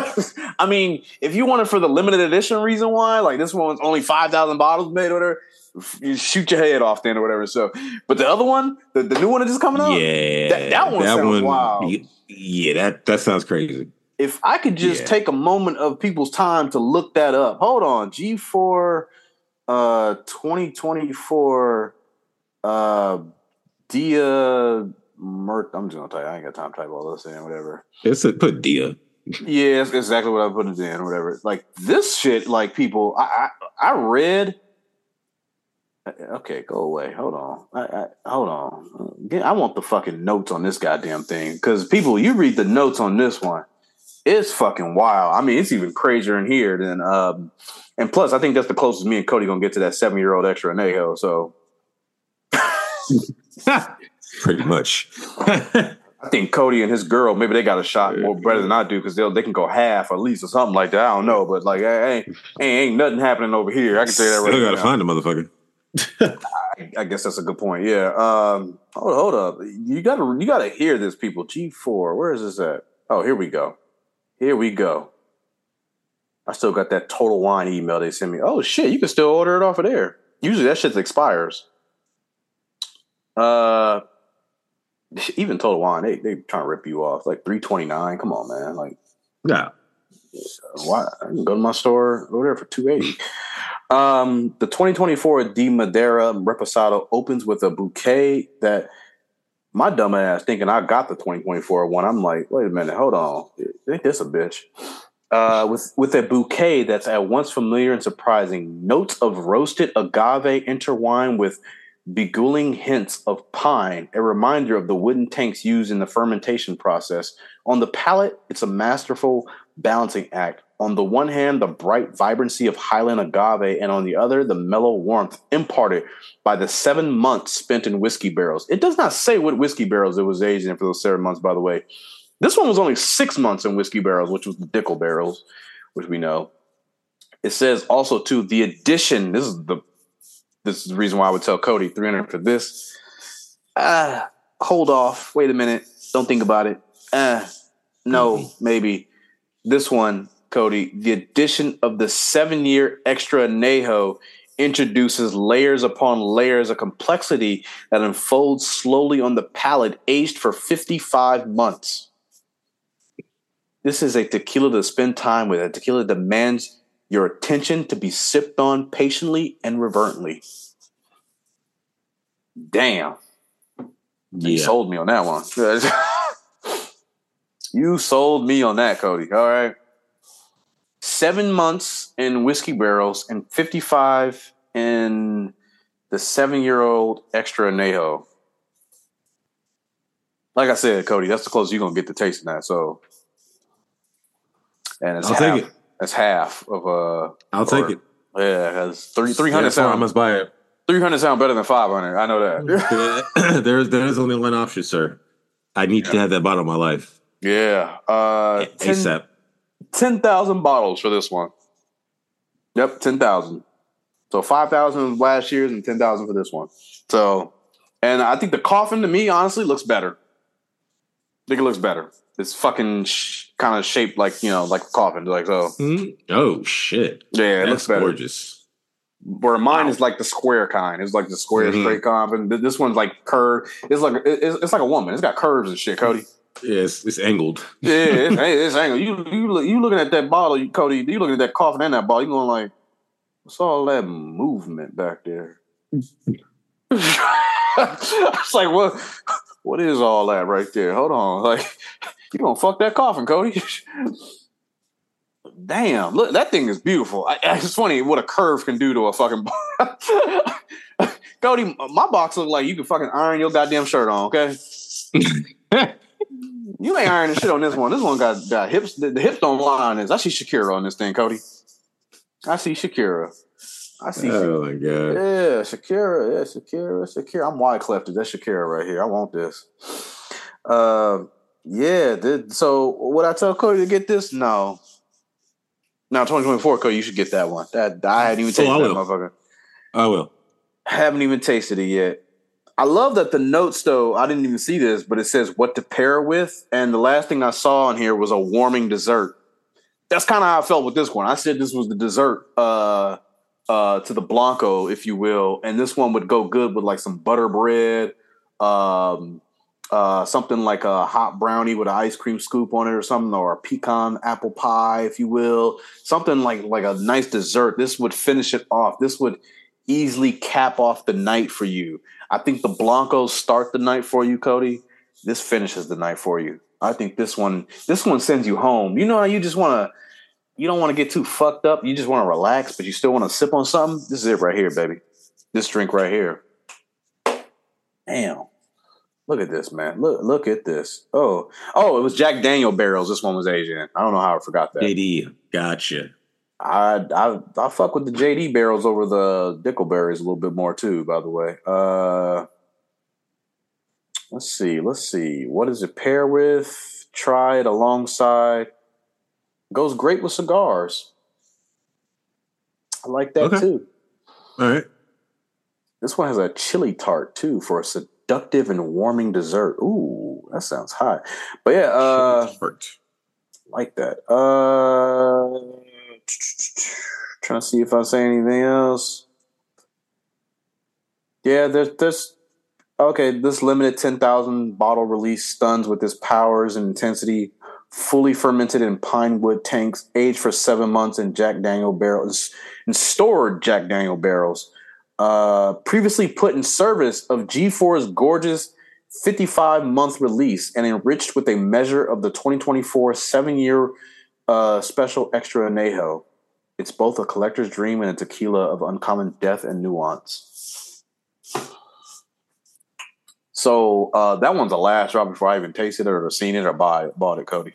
I mean, if you want it for the limited edition reason why, like this one's only five thousand bottles made or whatever, you shoot your head off then or whatever. So, but the other one, the, the new one that is coming out, Yeah, that, that one that sounds one, wild. Yeah, that that sounds crazy. If I could just Yeah. take a moment of people's time to look that up. Hold on, G four, uh, twenty twenty-four, uh, Dia Mert. I'm just gonna tell you, I ain't got time to type all this in, whatever. It's a put Dia. Yeah, that's exactly what I put it in, or whatever. Like this shit, like people, I I, I read. Okay, go away. Hold on. I, I, hold on. I want the fucking notes on this goddamn thing because people, you read the notes on this one, it's fucking wild. I mean, it's even crazier in here than. Um, and plus, I think that's the closest me and Cody gonna get to that seven year old extra Anejo. So, pretty much. I think Cody and his girl, maybe they got a shot more better than I do because they they can go half at least or something like that. I don't know, but like, ain't ain't, ain't nothing happening over here. I can tell you that right Still now. gotta find the motherfucker. I, I guess that's a good point. Yeah. Um. Hold, hold up. You gotta you gotta hear this, people. G four. Where is this at? Oh, here we go. Here we go. I still got that Total Wine email they sent me. Oh shit! You can still order it off of there. Usually that shit expires. Uh. Even Total Wine, they they trying to rip you off. Like three twenty nine. Come on, man. Like, Yeah. why? I can go to my store over there for two eighty. Um, the twenty twenty-four Di Madeira Reposado opens with a bouquet that my dumb ass thinking I got the twenty twenty-four one. I'm like, wait a minute, hold on, ain't this a bitch? Uh, with with a bouquet that's at once familiar and surprising. Notes of roasted agave intertwined with beguiling hints of pine, a reminder of the wooden tanks used in the fermentation process. On the palate, it's a masterful balancing act. On the one hand, the bright vibrancy of Highland agave, and on the other, the mellow warmth imparted by the seven months spent in whiskey barrels. It does not say what whiskey barrels it was aged in for those seven months, by the way. This one was only six months in whiskey barrels, which was the Dickel barrels, which we know. It says also, too, the addition, this is the This is the reason why I would tell Cody three hundred for this. Ah, hold off. Wait a minute. Don't think about it. Ah, no, mm-hmm. Maybe. This one, Cody, the addition of the seven-year extra Anejo introduces layers upon layers of complexity that unfolds slowly on the palate, aged for fifty-five months. This is a tequila to spend time with. A tequila demands your attention to be sipped on patiently and reverently. Damn. Yeah. You sold me on that one. You sold me on that, Cody. All right. Seven months in whiskey barrels and fifty-five in the seven-year-old extra Anejo. Like I said, Cody, that's the closest you're going to get to tasting that. So, and it's I'll half. take it. That's half of uh I'll or, take it. Yeah, it has three three hundred yeah, sound. I must buy it. Three hundred sound better than five hundred. I know that. there's there's only one option, sir. I need yeah. to have that bottle in my life. Yeah. Uh ASAP. Ten thousand bottles for this one. Yep, ten thousand. So five thousand last year's and ten thousand for this one. So, and I think the coffin to me honestly looks better. I think it looks better. It's fucking sh- kind of shaped like, you know, like a coffin. Like so. Mm-hmm. Oh shit! Yeah, it That's looks better. Gorgeous. Where mine wow. is like the square kind. It's like the square mm-hmm. straight coffin. This one's like curved. It's like it's, it's like a woman. It's got curves and shit, Cody. Yeah, it's, it's angled. Yeah, it's, it's angled. You you you looking at that bottle, you, Cody? You looking at that coffin and that bottle? You going like, what's all that movement back there? It's like what? What is all that right there? Hold on, like. You gonna fuck that coffin, Cody? Damn, look, that thing is beautiful. I, it's funny what a curve can do to a fucking box. Cody, my box look like you can fucking iron your goddamn shirt on, okay? You ain't ironing shit on this one. This one got, got hips. The, the hips don't lie on this. I see Shakira on this thing, Cody. I see Shakira. I see. Oh my god. Yeah, Shakira. Yeah, Shakira. Shakira. I'm wide clefted. That's Shakira right here. I want this. Uh. Yeah, th- so would I tell Cody to get this? No. Now, twenty twenty-four, Cody, you should get that one. That I hadn't even tasted oh, that motherfucker. I will. Haven't even tasted it yet. I love that the notes, though, I didn't even see this, but it says what to pair with. And the last thing I saw on here was a warming dessert. That's kind of how I felt with this one. I said this was the dessert uh, uh, to the Blanco, if you will, and this one would go good with like some butter bread, um, uh, something like a hot brownie with an ice cream scoop on it or something, or a pecan apple pie, if you will, something like like a nice dessert. This would finish it off. This would easily cap off the night for you. I think the Blancos start the night for you, Cody. This finishes the night for you. I think this one, this one sends you home. You know how you just want to, you don't want to get too fucked up. You just want to relax, but you still want to sip on something. This is it right here, baby. This drink right here. Damn. Look at this, man. Look, look at this. Oh, oh, it was Jack Daniel barrels. This one was Asian. I don't know how I forgot that. J D, gotcha. I I I fuck with the J D barrels over the Dickleberries a little bit more too. By the way, uh, let's see, let's see. What does it pair with? Try it alongside. Goes great with cigars. I like that okay. too. All right. This one has a chili tart too for a seductive and warming dessert. Ooh, that sounds hot. But yeah, uh, like that. Uh. Trying to see if I say anything else. Yeah, there's this. Okay, this limited ten thousand bottle release stuns with its powers and intensity. Fully fermented in pine wood tanks, aged for seven months in Jack Daniel barrels, and stored Jack Daniel barrels. Uh, previously put in service of G four's gorgeous fifty-five month release and enriched with a measure of the twenty twenty-four seven year Uh, special extra añejo. It's both a collector's dream and a tequila of uncommon depth and nuance. So uh, that one's the last drop before I even tasted it or seen it or buy it, bought it, Cody.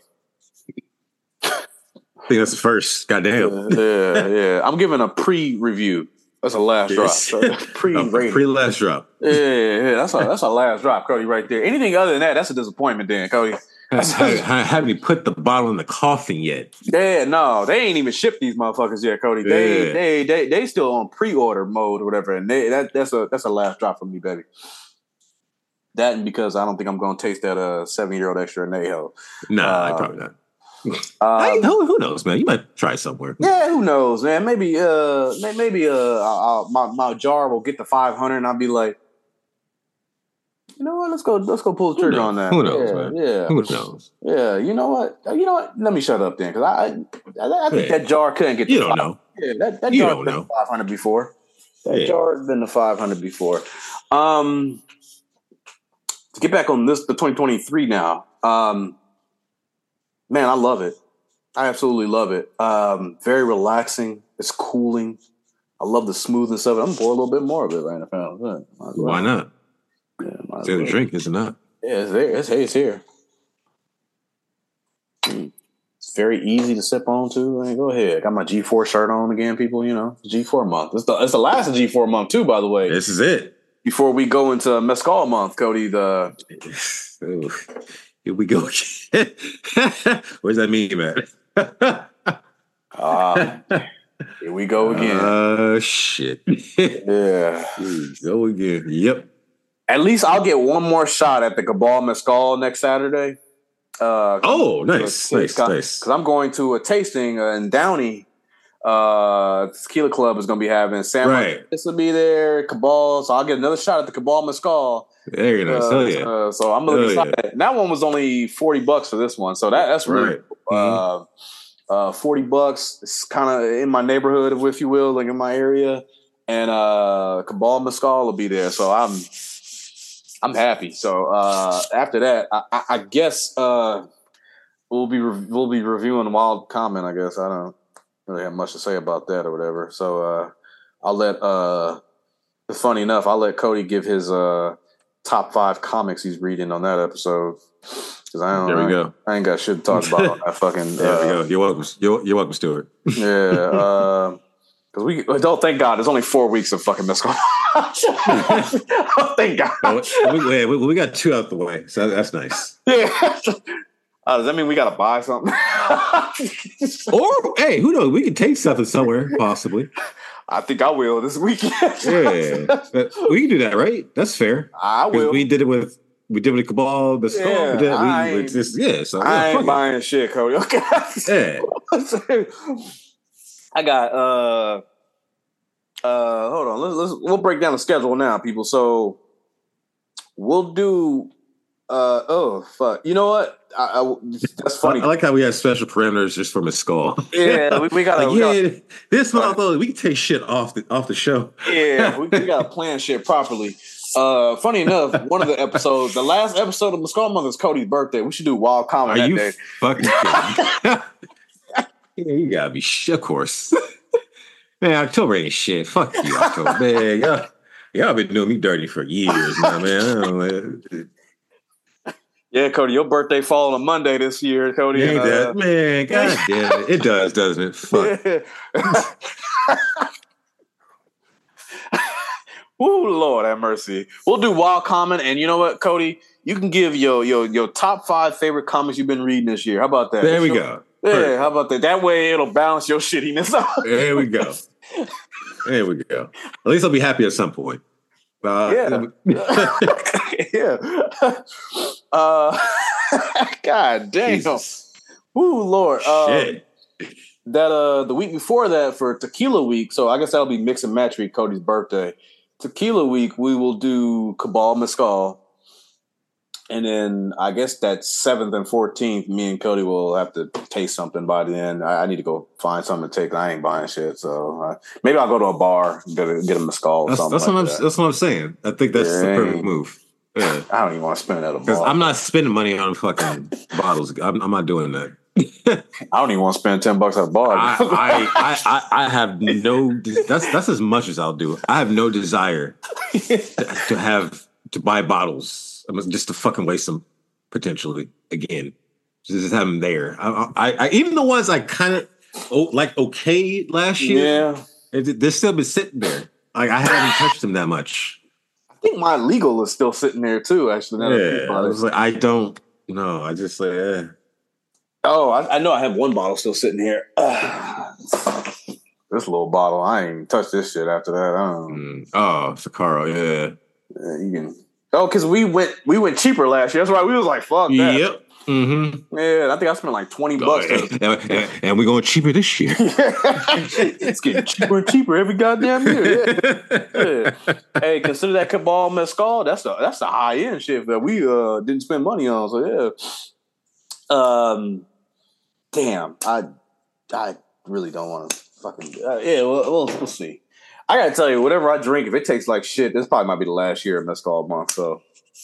I think that's the first. Goddamn. Yeah, yeah, yeah. I'm giving a pre-review. That's a last Yes. drop. Pre-rated. Pre last drop. Yeah, yeah, yeah. That's a that's a last drop, Cody, right there. Anything other than that, that's a disappointment, then, Cody. I, I haven't even put the bottle in the coffin yet. Yeah, no, they ain't even shipped these motherfuckers yet, Cody. They Yeah. they they they still on pre-order mode or whatever, and they, that that's a that's a last drop for me, baby. That and because I don't think I'm gonna taste that uh seven year old extra añejo. Nah, Uh, probably not. Um, Hey, who, who knows, man? You might try somewhere. Yeah, who knows, man? Maybe uh may- maybe uh I'll, I'll- my my jar will get to five hundred, and I'll be like, you know what? Let's go. Let's go pull the trigger knows? on that. Who knows, yeah, man? Yeah, Who knows? yeah. You know what? You know what? Let me shut up then, because I, I I think Yeah. that jar couldn't get. You to don't five- know. Yeah, that that You jar don't been know. to five hundred before. That Yeah. jar has been to five hundred before. Um, to get back on this, the twenty twenty-three now. Um, man, I love it. I absolutely love it. Um, very relaxing. It's cooling. I love the smoothness of it. I'm gonna pour a little bit more of it right now. Might as well. Why not? Yeah, might as Say the well. drink is enough. Yeah, it's there. It's, hey, it's here. Mm. It's very easy to sip on too. I mean, go ahead. Got my G four shirt on again, people. You know, G four month. It's the it's the last of G four month too, by the way. This is it. Before we go into Mescal month, Cody. The Ooh, here we go. What does that mean, man? uh, here we go again. Uh, shit. Here Yeah. we go again. Yep. At least I'll get one more shot at the Cabal Mescal next Saturday. Uh, Oh, nice, nice, nice. Because I'm going to a tasting uh, in Downey. Uh, Tequila Club is going to be having Sam. Right. This will be there. Cabal, so I'll get another shot at the Cabal Mescal. Very nice. Uh, Hell yeah. uh, so I'm looking Hell excited. And that one was only forty bucks for this one, so that that's really Right. cool. uh, uh, forty bucks. It's kind of in my neighborhood, if you will, like in my area. And uh, Cabal Mescal will be there, so I'm I'm happy. So uh, after that, I, I, I guess uh, we'll be re- we'll be reviewing Wild Comment. I guess I don't really have much to say about that or whatever. So uh, I'll let. Uh, funny enough, I'll let Cody give his uh, top five comics he's reading on that episode. Because I don't. There we I, go. I ain't got shit to talk about on that fucking. There uh, we go. You're welcome. You're, you're welcome, Stuart. Yeah. Uh, Because we don't thank God. There's only four weeks of fucking Mescal. Oh, thank God. Well, we, we, we got two out the way, so that's nice. Yeah. Uh, does that mean we gotta buy something? Or hey, who knows? We can take something somewhere, possibly. I think I will this weekend. Yeah, but we can do that, right? That's fair. I 'Cause will. We did it with we did it with Cabal, the skull. Yeah, we did, I we, we ain't- just, yeah. So I yeah, ain't fuck buying shit, Cody. Okay. it. Yeah. I got uh Uh, hold on. Let's, let's we'll break down the schedule now, people. So we'll do. Uh, oh fuck! You know what? I, I, that's funny. I like how we have special parameters just for Mescal. Yeah, we, we gotta. like, we yeah, gotta, this motherfucker, we can take shit off the off the show. Yeah, we, we gotta plan shit properly. Uh, funny enough, one of the episodes, the last episode of Mescal Month is Cody's birthday. We should do Wild Comment Are that you day. fucking kidding? Yeah, you gotta be shit, of course. Man, October ain't shit. Fuck you, October. Man, y'all, y'all been doing me dirty for years now, man. I don't know. Yeah, Cody, your birthday fall on a Monday this year, Cody. Ain't and, that, uh, man, god damn it. It does, doesn't it? Fuck. Ooh, Lord have mercy. We'll do Wild Comment, and you know what, Cody? You can give your your your top five favorite comics you've been reading this year. How about that? There we go. Yeah, Perfect. how about that? That way it'll balance your shittiness out. There we go. There we go. At least I'll be happy at some point. Uh, Yeah. yeah. Uh, God damn. Jesus. Ooh, Lord. Um, Shit. that uh the week before that for Tequila Week, so I guess that'll be mix and match week, Cody's birthday. Tequila Week, we will do Cabal Mescal. And then I guess that seventh and fourteenth, me and Cody will have to taste something by then. I, I need to go find something to take. I ain't buying shit, so uh, maybe I'll go to a bar, get a, get a mescal or That's, something that's like what I'm. that. That's what I'm saying. I think that's the Yeah. perfect move. Yeah, I don't even want to spend it at a because bar. I'm not spending money on fucking bottles. I'm, I'm not doing that. I don't even want to spend ten bucks at a bar. I, I, I, I, I have no. That's that's as much as I'll do. I have no desire to, to have to buy bottles. I mean, just to fucking waste them potentially again. Just have them there. I, I, I even the ones I kind of oh, like okay last year. Yeah, it, they're still been sitting there. Like I haven't touched them that much. I think my legal is still sitting there too. Actually, now that I think Yeah, about I it. was like, I don't know. I just like, eh. Oh, I, I know I have one bottle still sitting here. Ugh. This little bottle, I ain't even touched this shit after that. I don't know. Mm. Oh, Sakaro, yeah. Yeah, you can. Oh, because we went we went cheaper last year. That's why we was like, fuck that. Yep. Mm-hmm. Yeah, I think I spent like twenty bucks. and, and, and we're going cheaper this year. It's getting cheaper and cheaper every goddamn year. Yeah. Yeah. Hey, consider that Cabal Mescal. That's the that's the high end shit that we uh didn't spend money on. So yeah. Um, damn, I I really don't want to fucking uh, yeah. We'll, we'll we'll see. I gotta tell you, whatever I drink, if it tastes like shit, this probably might be the last year of Mescal month. So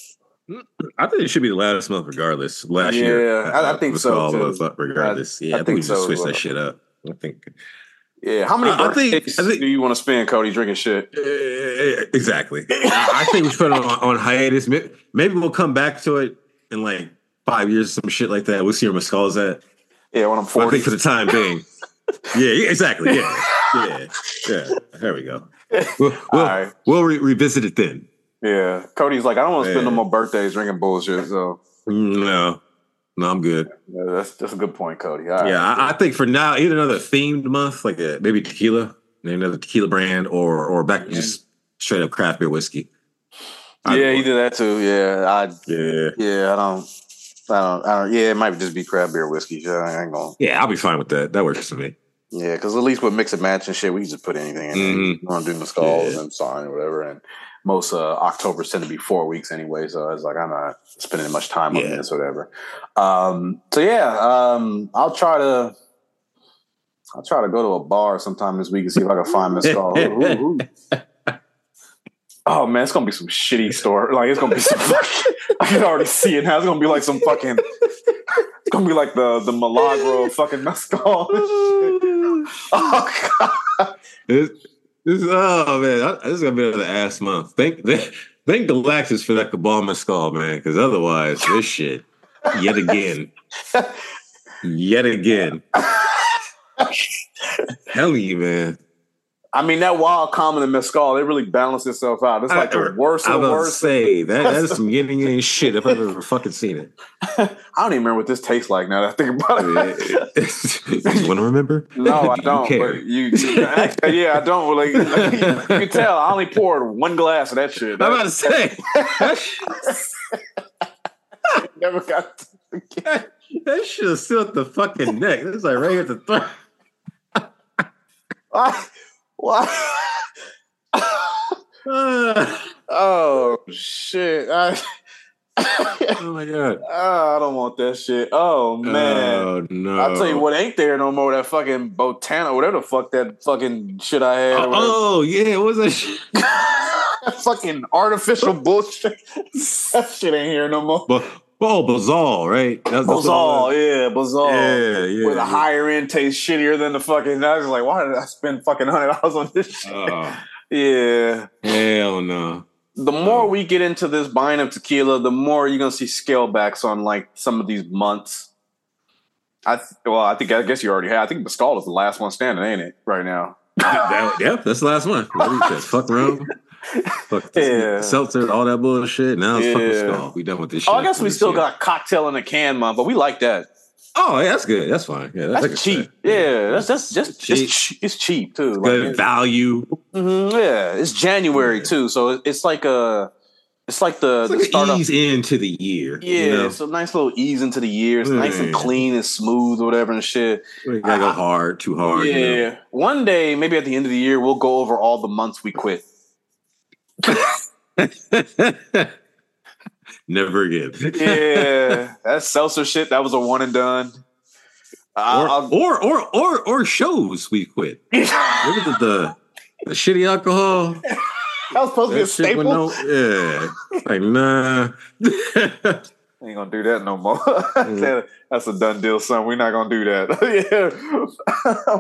I think it should be the last month regardless. Last Yeah, year. I- I think so, too. Month regardless. I- yeah, I I, think think we so just as switch well. that shit up. I think. yeah, how many I- I think- birthdays I think- do you want to spend, Cody, drinking shit? Uh, exactly. I, I think we should put it on, on hiatus. May- Maybe we'll come back to it in like five years, some shit like that. We'll see where Mescal's at. Yeah, when I'm But I forty. think for the time being. Yeah, yeah, exactly. Yeah, yeah, yeah. There we go. We'll, we'll, All right. we'll re- revisit it then. Yeah, Cody's like, I don't want to spend Yeah. no more birthdays drinking bullshit. So No, no, I'm good. yeah, that's that's a good point, Cody. All right. Yeah, I, I think for now, either another themed month, like a, maybe tequila, maybe another tequila brand, or or back to just straight up craft beer whiskey. I'd yeah, go. you do that too. Yeah, I Yeah, yeah, I don't, I don't, I don't. Yeah, it might just be crab beer whiskey. Yeah, I ain't gonna. yeah, I'll be fine with that. That works for me. Yeah, because at least with mix and match and shit, we can just put anything in. Mhm. You want to do mescals Yeah. and sign or whatever, and most uh, Octobers tend to be four weeks anyway. So it's like I'm not spending much time on Yeah. this or whatever. Um, so yeah, um, I'll try to. I'll try to go to a bar sometime this week and see if I can find mescal. Ooh, ooh, ooh. Oh man, it's gonna be some shitty store. Like it's gonna be some. Fucking, I can already see it now. It's gonna be like some fucking. It's gonna be like the the Milagro fucking mescal. Oh god. This, this, oh man, I, this is gonna be another ass month. Thank, thank Galactus for that Cabal Mescal, man, because otherwise, this shit, yet again, yet again. Hell you, man. I mean, that Wild Common and mescal, they really balance itself out. It's like the worst I of the was worst. say that that is some getting in shit if I've ever fucking seen it. I don't even remember what this tastes like now that I think about it. You want to remember? No, I Do you don't. care? But you, yeah, I don't. Like, like, you can tell. I only poured one glass of that shit. I'm about to say Never got. To that, that shit is still at the fucking neck. It's like right at the throat. Why? Why? Uh, Oh shit! I, oh my god! oh, I don't want that shit. Oh man! Oh no! I'll tell you what ain't there no more. That fucking Botana, whatever the fuck that fucking shit I had. Oh, oh yeah, what was that shit? That fucking artificial bullshit. That shit ain't here no more. But oh, Bazal, right? That's, that's Bazal, yeah, Bazal. Yeah, yeah. With a yeah. higher end taste shittier than the fucking. I was like, why did I spend fucking hundred dollars on this shit? Oh, Yeah. hell no. The more Oh. we get into this buying of tequila, the more you're gonna see scale backs on like some of these months. I th- well, I think I guess you already had. I think Mescal is the last one standing, ain't it? Right now. that, yep, that's the last one. What do you say? Fuck around. Fuck this, Yeah. seltzer, all that bullshit. Now it's fucking Yeah. skull. We done with this shit. Oh, I guess we This still year. got cocktail in a can month, but we like that. Oh, yeah, that's good. That's fine. Yeah, that's, That's like I cheap. said. Yeah, that's that's just Cheap. it's cheap. It's cheap too. Like, Good it- value. mhm, yeah, it's January Yeah. too, so it- it's like a, it's like the, It's the like start an of ease into the year. yeah, you know? it's a nice little ease into the year. It's nice and Yeah. clean and smooth or whatever and shit. You gotta go I- hard, too hard. yeah, You know? one day maybe at the end of the year we'll go over all the months we quit. Never again. Yeah, that seltzer shit that was a one and done. or, I'll- or or or or shows we quit. Look at the, the the shitty alcohol. that was supposed to be a That shit with staple. no, yeah, like nah. Ain't gonna do that no more. That- That's a done deal, son. We're not gonna do that. Yeah.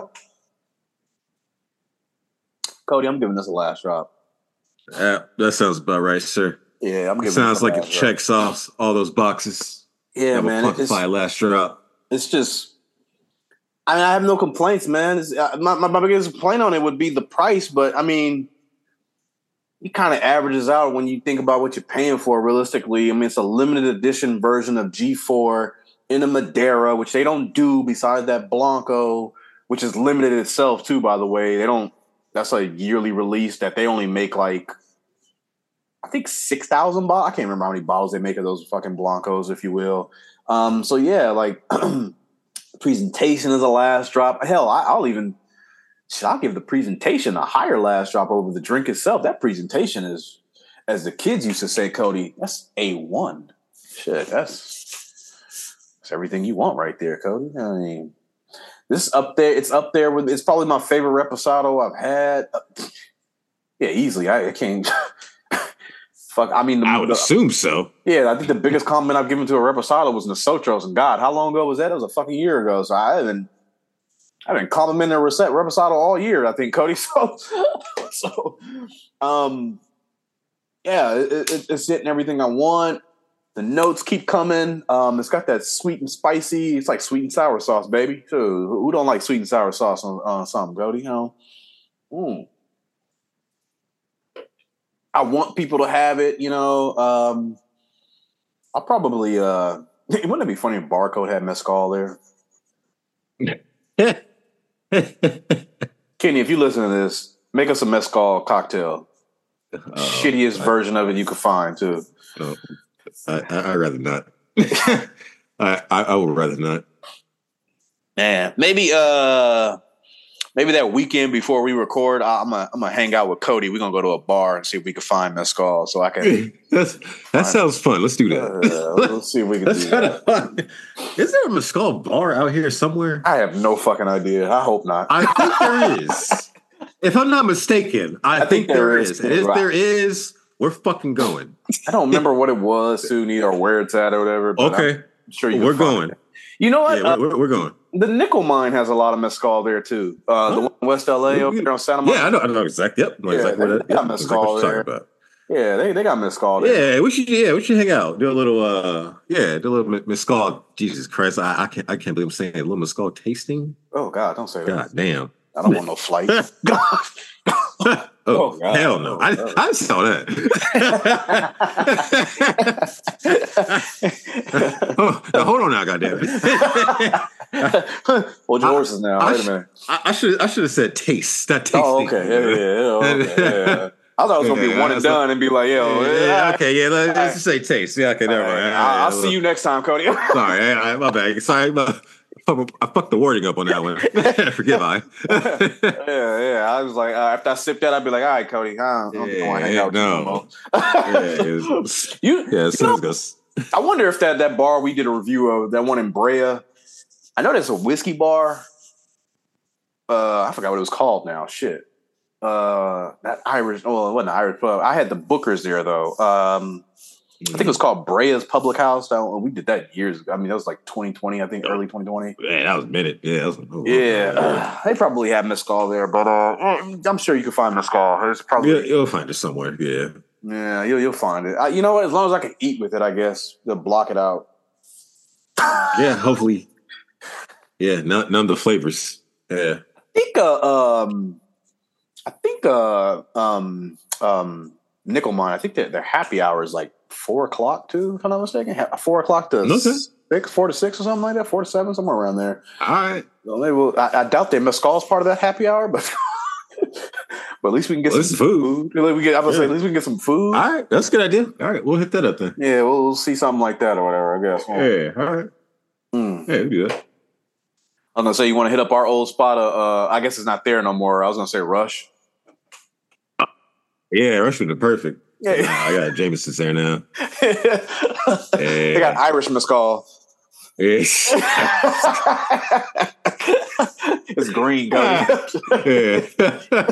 Cody, I'm giving this a last drop. Yeah, that sounds about right, sir. Yeah, I'm It giving sounds this a like it last drop. checks off all those boxes. Yeah, Have a man. It's, Punkify last drop. it's just. I mean, I have no complaints, man. It's, uh, my, my my biggest complaint on it would be the price, but I mean, it kind of averages out when you think about what you're paying for. Realistically, I mean, it's a limited edition version of G four in a Madeira, which they don't do besides that Blanco, which is limited itself too. By the way, they don't. That's a yearly release that they only make like, I think six thousand bottles. I can't remember how many bottles they make of those fucking Blancos, if you will. Um, so yeah, like presentation is a last drop. Hell, I, I'll even. Shit, I'll give the presentation a higher last drop over the drink itself. That presentation is, as the kids used to say, Cody, that's A one. Shit, that's, that's everything you want right there, Cody. I mean, this is up there. It's up there with, it's probably my favorite Reposado I've had. Uh, yeah, easily. I, I can't. Fuck, I mean, the, I would the- assume so. yeah, I think the biggest compliment I've given to a Reposado was Nosotros. And God, how long ago was that? It was a fucking year ago. So I haven't, I've been complimenting a Reset Reposado all year, I think, Cody. So, so um, yeah, it, it, it's hitting everything I want. The notes keep coming. Um, it's got that sweet and spicy. It's like sweet and sour sauce, baby. So who don't like sweet and sour sauce on, on something, Cody? You know, mm. I want people to have it. You know, um, I'll probably. Uh, wouldn't it be funny if Barcode had mezcal there? Kenny, if you listen to this, make us a mezcal cocktail. Oh, Shittiest I- version of it you could find too. Oh, I, I, I'd rather not. I, I I would rather not. Man, maybe uh, maybe that weekend before we record, I'm gonna I'm gonna hang out with Cody. We're gonna go to a bar and see if we can find mezcal, so I can. That's, that sounds fun. Let's do that. Uh, let's see if we can That's do kind that. of fun. Is there a mescal bar out here somewhere? I have no fucking idea. I hope not. I think there is. If I'm not mistaken, I, I think, think there there is. is. And if there is, we're fucking going. I don't remember what it was, too, neither or where it's at or whatever. But Okay, I'm sure you can we're find going. it. You know what? Yeah, Uh, we're, we're, we're going. the Nickel Mine has a lot of mezcal there too. Uh, the Huh? one in West L A over there on Santa Monica. Yeah, I know. I know exactly. Yep, I know Yeah, exactly they- what that. they got Yep, I know mescal exactly what you're there. talking about. Yeah, they, they got mezcal there. Yeah, we should. Yeah, we should hang out. Do a little. uh Yeah, do a little me- mescal. Jesus Christ, I, I can't. I can't believe I'm saying it. A little mescal tasting. Oh God, don't say that. God damn. I don't want no flight. oh, Oh, God. hell no! Oh, I, God. I saw that. oh, now, hold on now, goddamn it! Hold your horses now. I Wait a sh- minute. I, I should. I should have said taste, not tasting. Oh, okay. Yeah, yeah, yeah. Okay, yeah. I thought it was gonna be Yeah, one and that's done and be like, yo, Yeah, yeah, yeah, okay, yeah. Let's, let's just say taste. Yeah, okay, never mind. I'll, I'll see you next time, Cody. Sorry, I, I, my bad. Sorry, my, fuck, I fucked the wording up on that one. Forgive I. yeah, yeah. I was like, uh, after I sipped that, I'd be like, all right, Cody, I don't, Yeah, want to hang yeah, out with no. you no more. yeah, it was, you, yeah, you sounds know, good. I wonder if that, that bar we did a review of, that one in Brea, I know there's a whiskey bar. Uh, I forgot what it was called now. Shit. Uh, that Irish, oh, it wasn't an Irish pub. I had the Bookers there, though. Um, I think it was called Brea's Public House. That, we did that years ago. I mean, that was like twenty twenty, I think, early twenty twenty. Yeah, that was a minute. Yeah, that was, oh, Yeah, oh, uh, they probably have mezcal there, but uh, I'm sure you can find mezcal. It's probably yeah, you'll find it somewhere. Yeah, yeah, you'll you'll find it. Uh, you know what? As long as I can eat with it, I guess they'll block it out. yeah. Hopefully, yeah. None, none of the flavors. Yeah, I think uh, um, I think uh, um, um, Nickel Mine. I think that their happy hour is like four o'clock too, if I'm not mistaken. Ha- Four o'clock to Okay. six, four to six or something like that. Four to seven, somewhere around there. all right. Well, they will, I, I doubt their mezcal is part of that happy hour, but but at least we can get Well, some it's food. food. We get, I was Yeah. say, at least we can get some food. All right, that's a good idea. All right, we'll hit that up then. Yeah, we'll, we'll see something like that or whatever. I guess. Yeah, all right. Mm. Yeah, we do that. I was gonna say you want to hit up our old spot. Uh, uh, I guess it's not there no more. I was gonna say Rush. Yeah, Rush would be perfect. Yeah. Yeah, I got Jameson's there now. They got Irish mezcal. Yes. It's green, guys. yeah.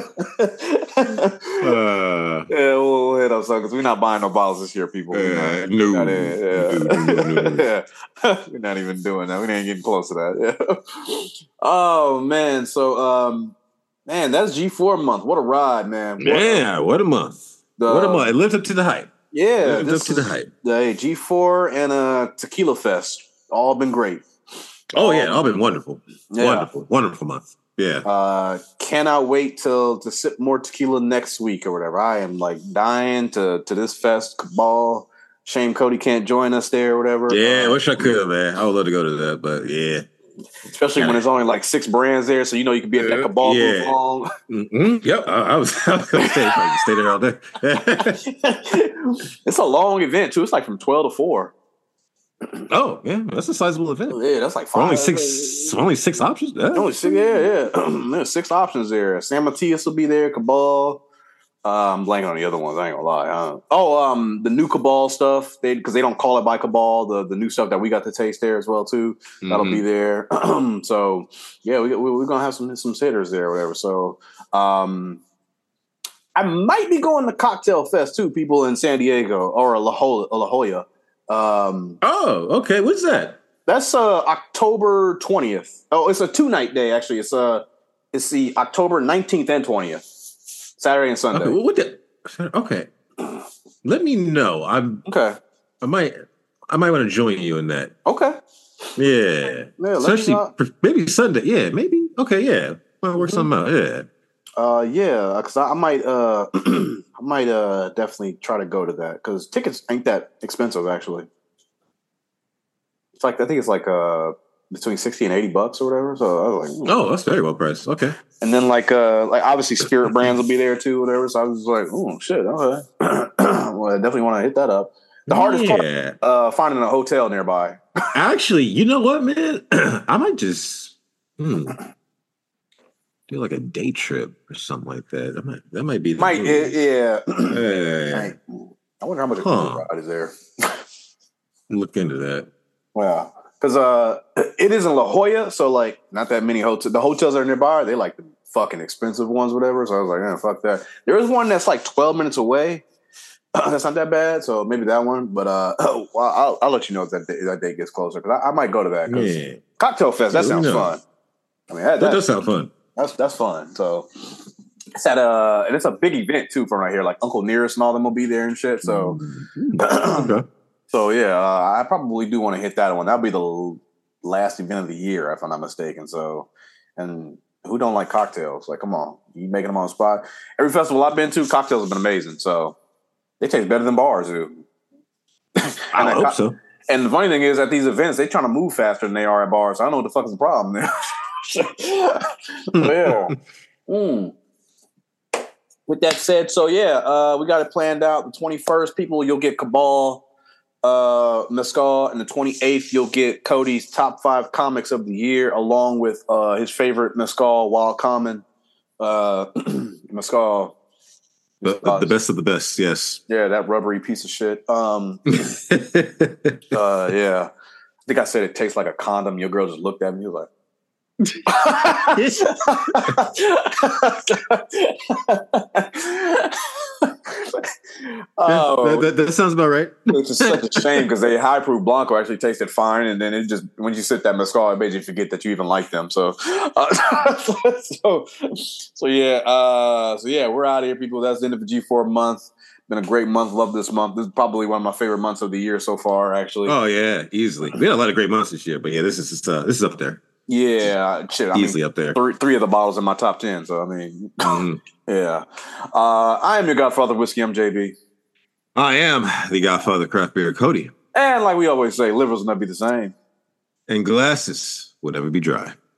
uh, Yeah, we'll hit up some because we're not buying no bottles this year, people. We're uh, not- no. not in- yeah. No, no, no, no. Yeah. We're not even doing that. We ain't getting close to that. Yeah. Oh man, so um, man, that's G four month. What a ride, man. What, Yeah, what a month. the- what a month. It lived up to the hype. Yeah, Lived up this to the is hype. the G four and uh Tequila Fest. All been great. Oh, yeah, all been wonderful. Yeah. Wonderful. Wonderful month. Yeah. Uh, cannot wait till to sip more tequila next week or whatever. I am like dying to to this fest. Cabal. Shame Cody can't join us there or whatever. Yeah, I Uh, wish I could, man. I would love to go to that, but yeah. especially when there's only like six brands there, so you know you can be at that Yeah, Cabal yeah. booth long. Mm-hmm. Yep, I, I was, I was going to stay, probably stay there all day. It's a long event too. It's like from twelve to four. Oh, yeah, that's a sizable event. Yeah, that's like For five. only six, for only six options. Yeah. Only six, yeah, yeah. There's six options there. San Matias will be there. Cabal. Uh, I'm blanking on the other ones. I ain't gonna lie. Huh? Oh, um, the new Cabal stuff. They because they don't call it by Cabal. The the new stuff that we got to taste there as well too. That'll Mhm. be there. So yeah, we, we we're gonna have some some sitters there or whatever. So um, I might be going to Cocktail Fest too. People in San Diego or La Jolla. La Jolla. Um, Oh, okay. What's that? that's uh October twentieth. Oh, it's a two night day actually. It's uh it's the October nineteenth and twentieth, Saturday and Sunday. Okay, what the, okay. Let me know. I'm. Okay. I might. I might want to join you in that. Okay. Yeah. Yeah, let me Especially know. maybe Sunday. Yeah, maybe. Okay. Yeah. Might work something out. Yeah. Uh, yeah, because I, I might, uh, I might, uh, definitely try to go to that because tickets ain't that expensive actually. It's like I think it's like uh between sixty and eighty bucks or whatever. So I was like, hmm. Oh, that's very well priced. Okay. And then like uh like obviously Spirit Brands will be there too, whatever. So I was like, oh shit, okay. Well, I definitely want to hit that up. The hardest part, Yeah. uh, finding a hotel nearby. Actually, you know what, man? I might just hmm, do like a day trip or something like that. That might, that might be the Might, move. yeah. Yeah. I wonder how much a Huh. ride is there. Look into that. Well, because uh, it is in La Jolla, so like not that many hotels. The hotels that are nearby, they like the fucking expensive ones, whatever. So I was like, yeah, fuck that. There is one that's like twelve minutes away. That's not that bad, so maybe that one. But uh, well, I'll, I'll let you know if that day, that date gets closer because I, I might go to that. 'Cause Yeah. Cocktail Fest, that Yeah, sounds we know. fun. I mean, that, That that, does sound fun. that's that's fun. So it's at uh, and it's a big event too from right here. Like Uncle Nearest and all them will be there and shit. So. Mm-hmm. Okay. So yeah, uh, I probably do want to hit that one. That'll be the l- last event of the year, if I'm not mistaken. So, and who don't like cocktails? Like, come on, you making them on the spot. Every festival I've been to, cocktails have been amazing. So they taste better than bars do. I that hope co- so. And the funny thing is, at these events, they trying to move faster than they are at bars. I don't know what the fuck is the problem there. Yeah. Mm. With that said, so yeah, uh, we got it planned out. The twenty-first, people, you'll get Cabal. uh, Mescal, and the twenty-eighth, you'll get Cody's top five comics of the year, along with uh, his favorite Mescal, Wild Common. Uh, Mescal. The, the, the best of the best, yes. Yeah, that rubbery piece of shit. Um, uh, yeah. I think I said it tastes like a condom. Your girl just looked at me like, oh, that, that, that sounds about right. Which is such a shame because they high proof Blanco actually tasted fine, and then it just when you sip that mezcal, it made you forget that you even like them. So, uh, so, so yeah, uh, so yeah, we're out of here, people. That's the end of the G four month. Been a great month. Love this month. This is probably one of my favorite months of the year so far. Actually, oh yeah, easily. We had a lot of great months this year, but yeah, this is uh, this is up there. Yeah, shit. I Easily mean, up there. Three, three of the bottles in my top ten. So I mean, mm-hmm. yeah. Uh, I am your Godfather Whiskey. I'm J B. I am the Godfather Craft Beer, Cody. And like we always say, livers will never be the same. And glasses will never be dry.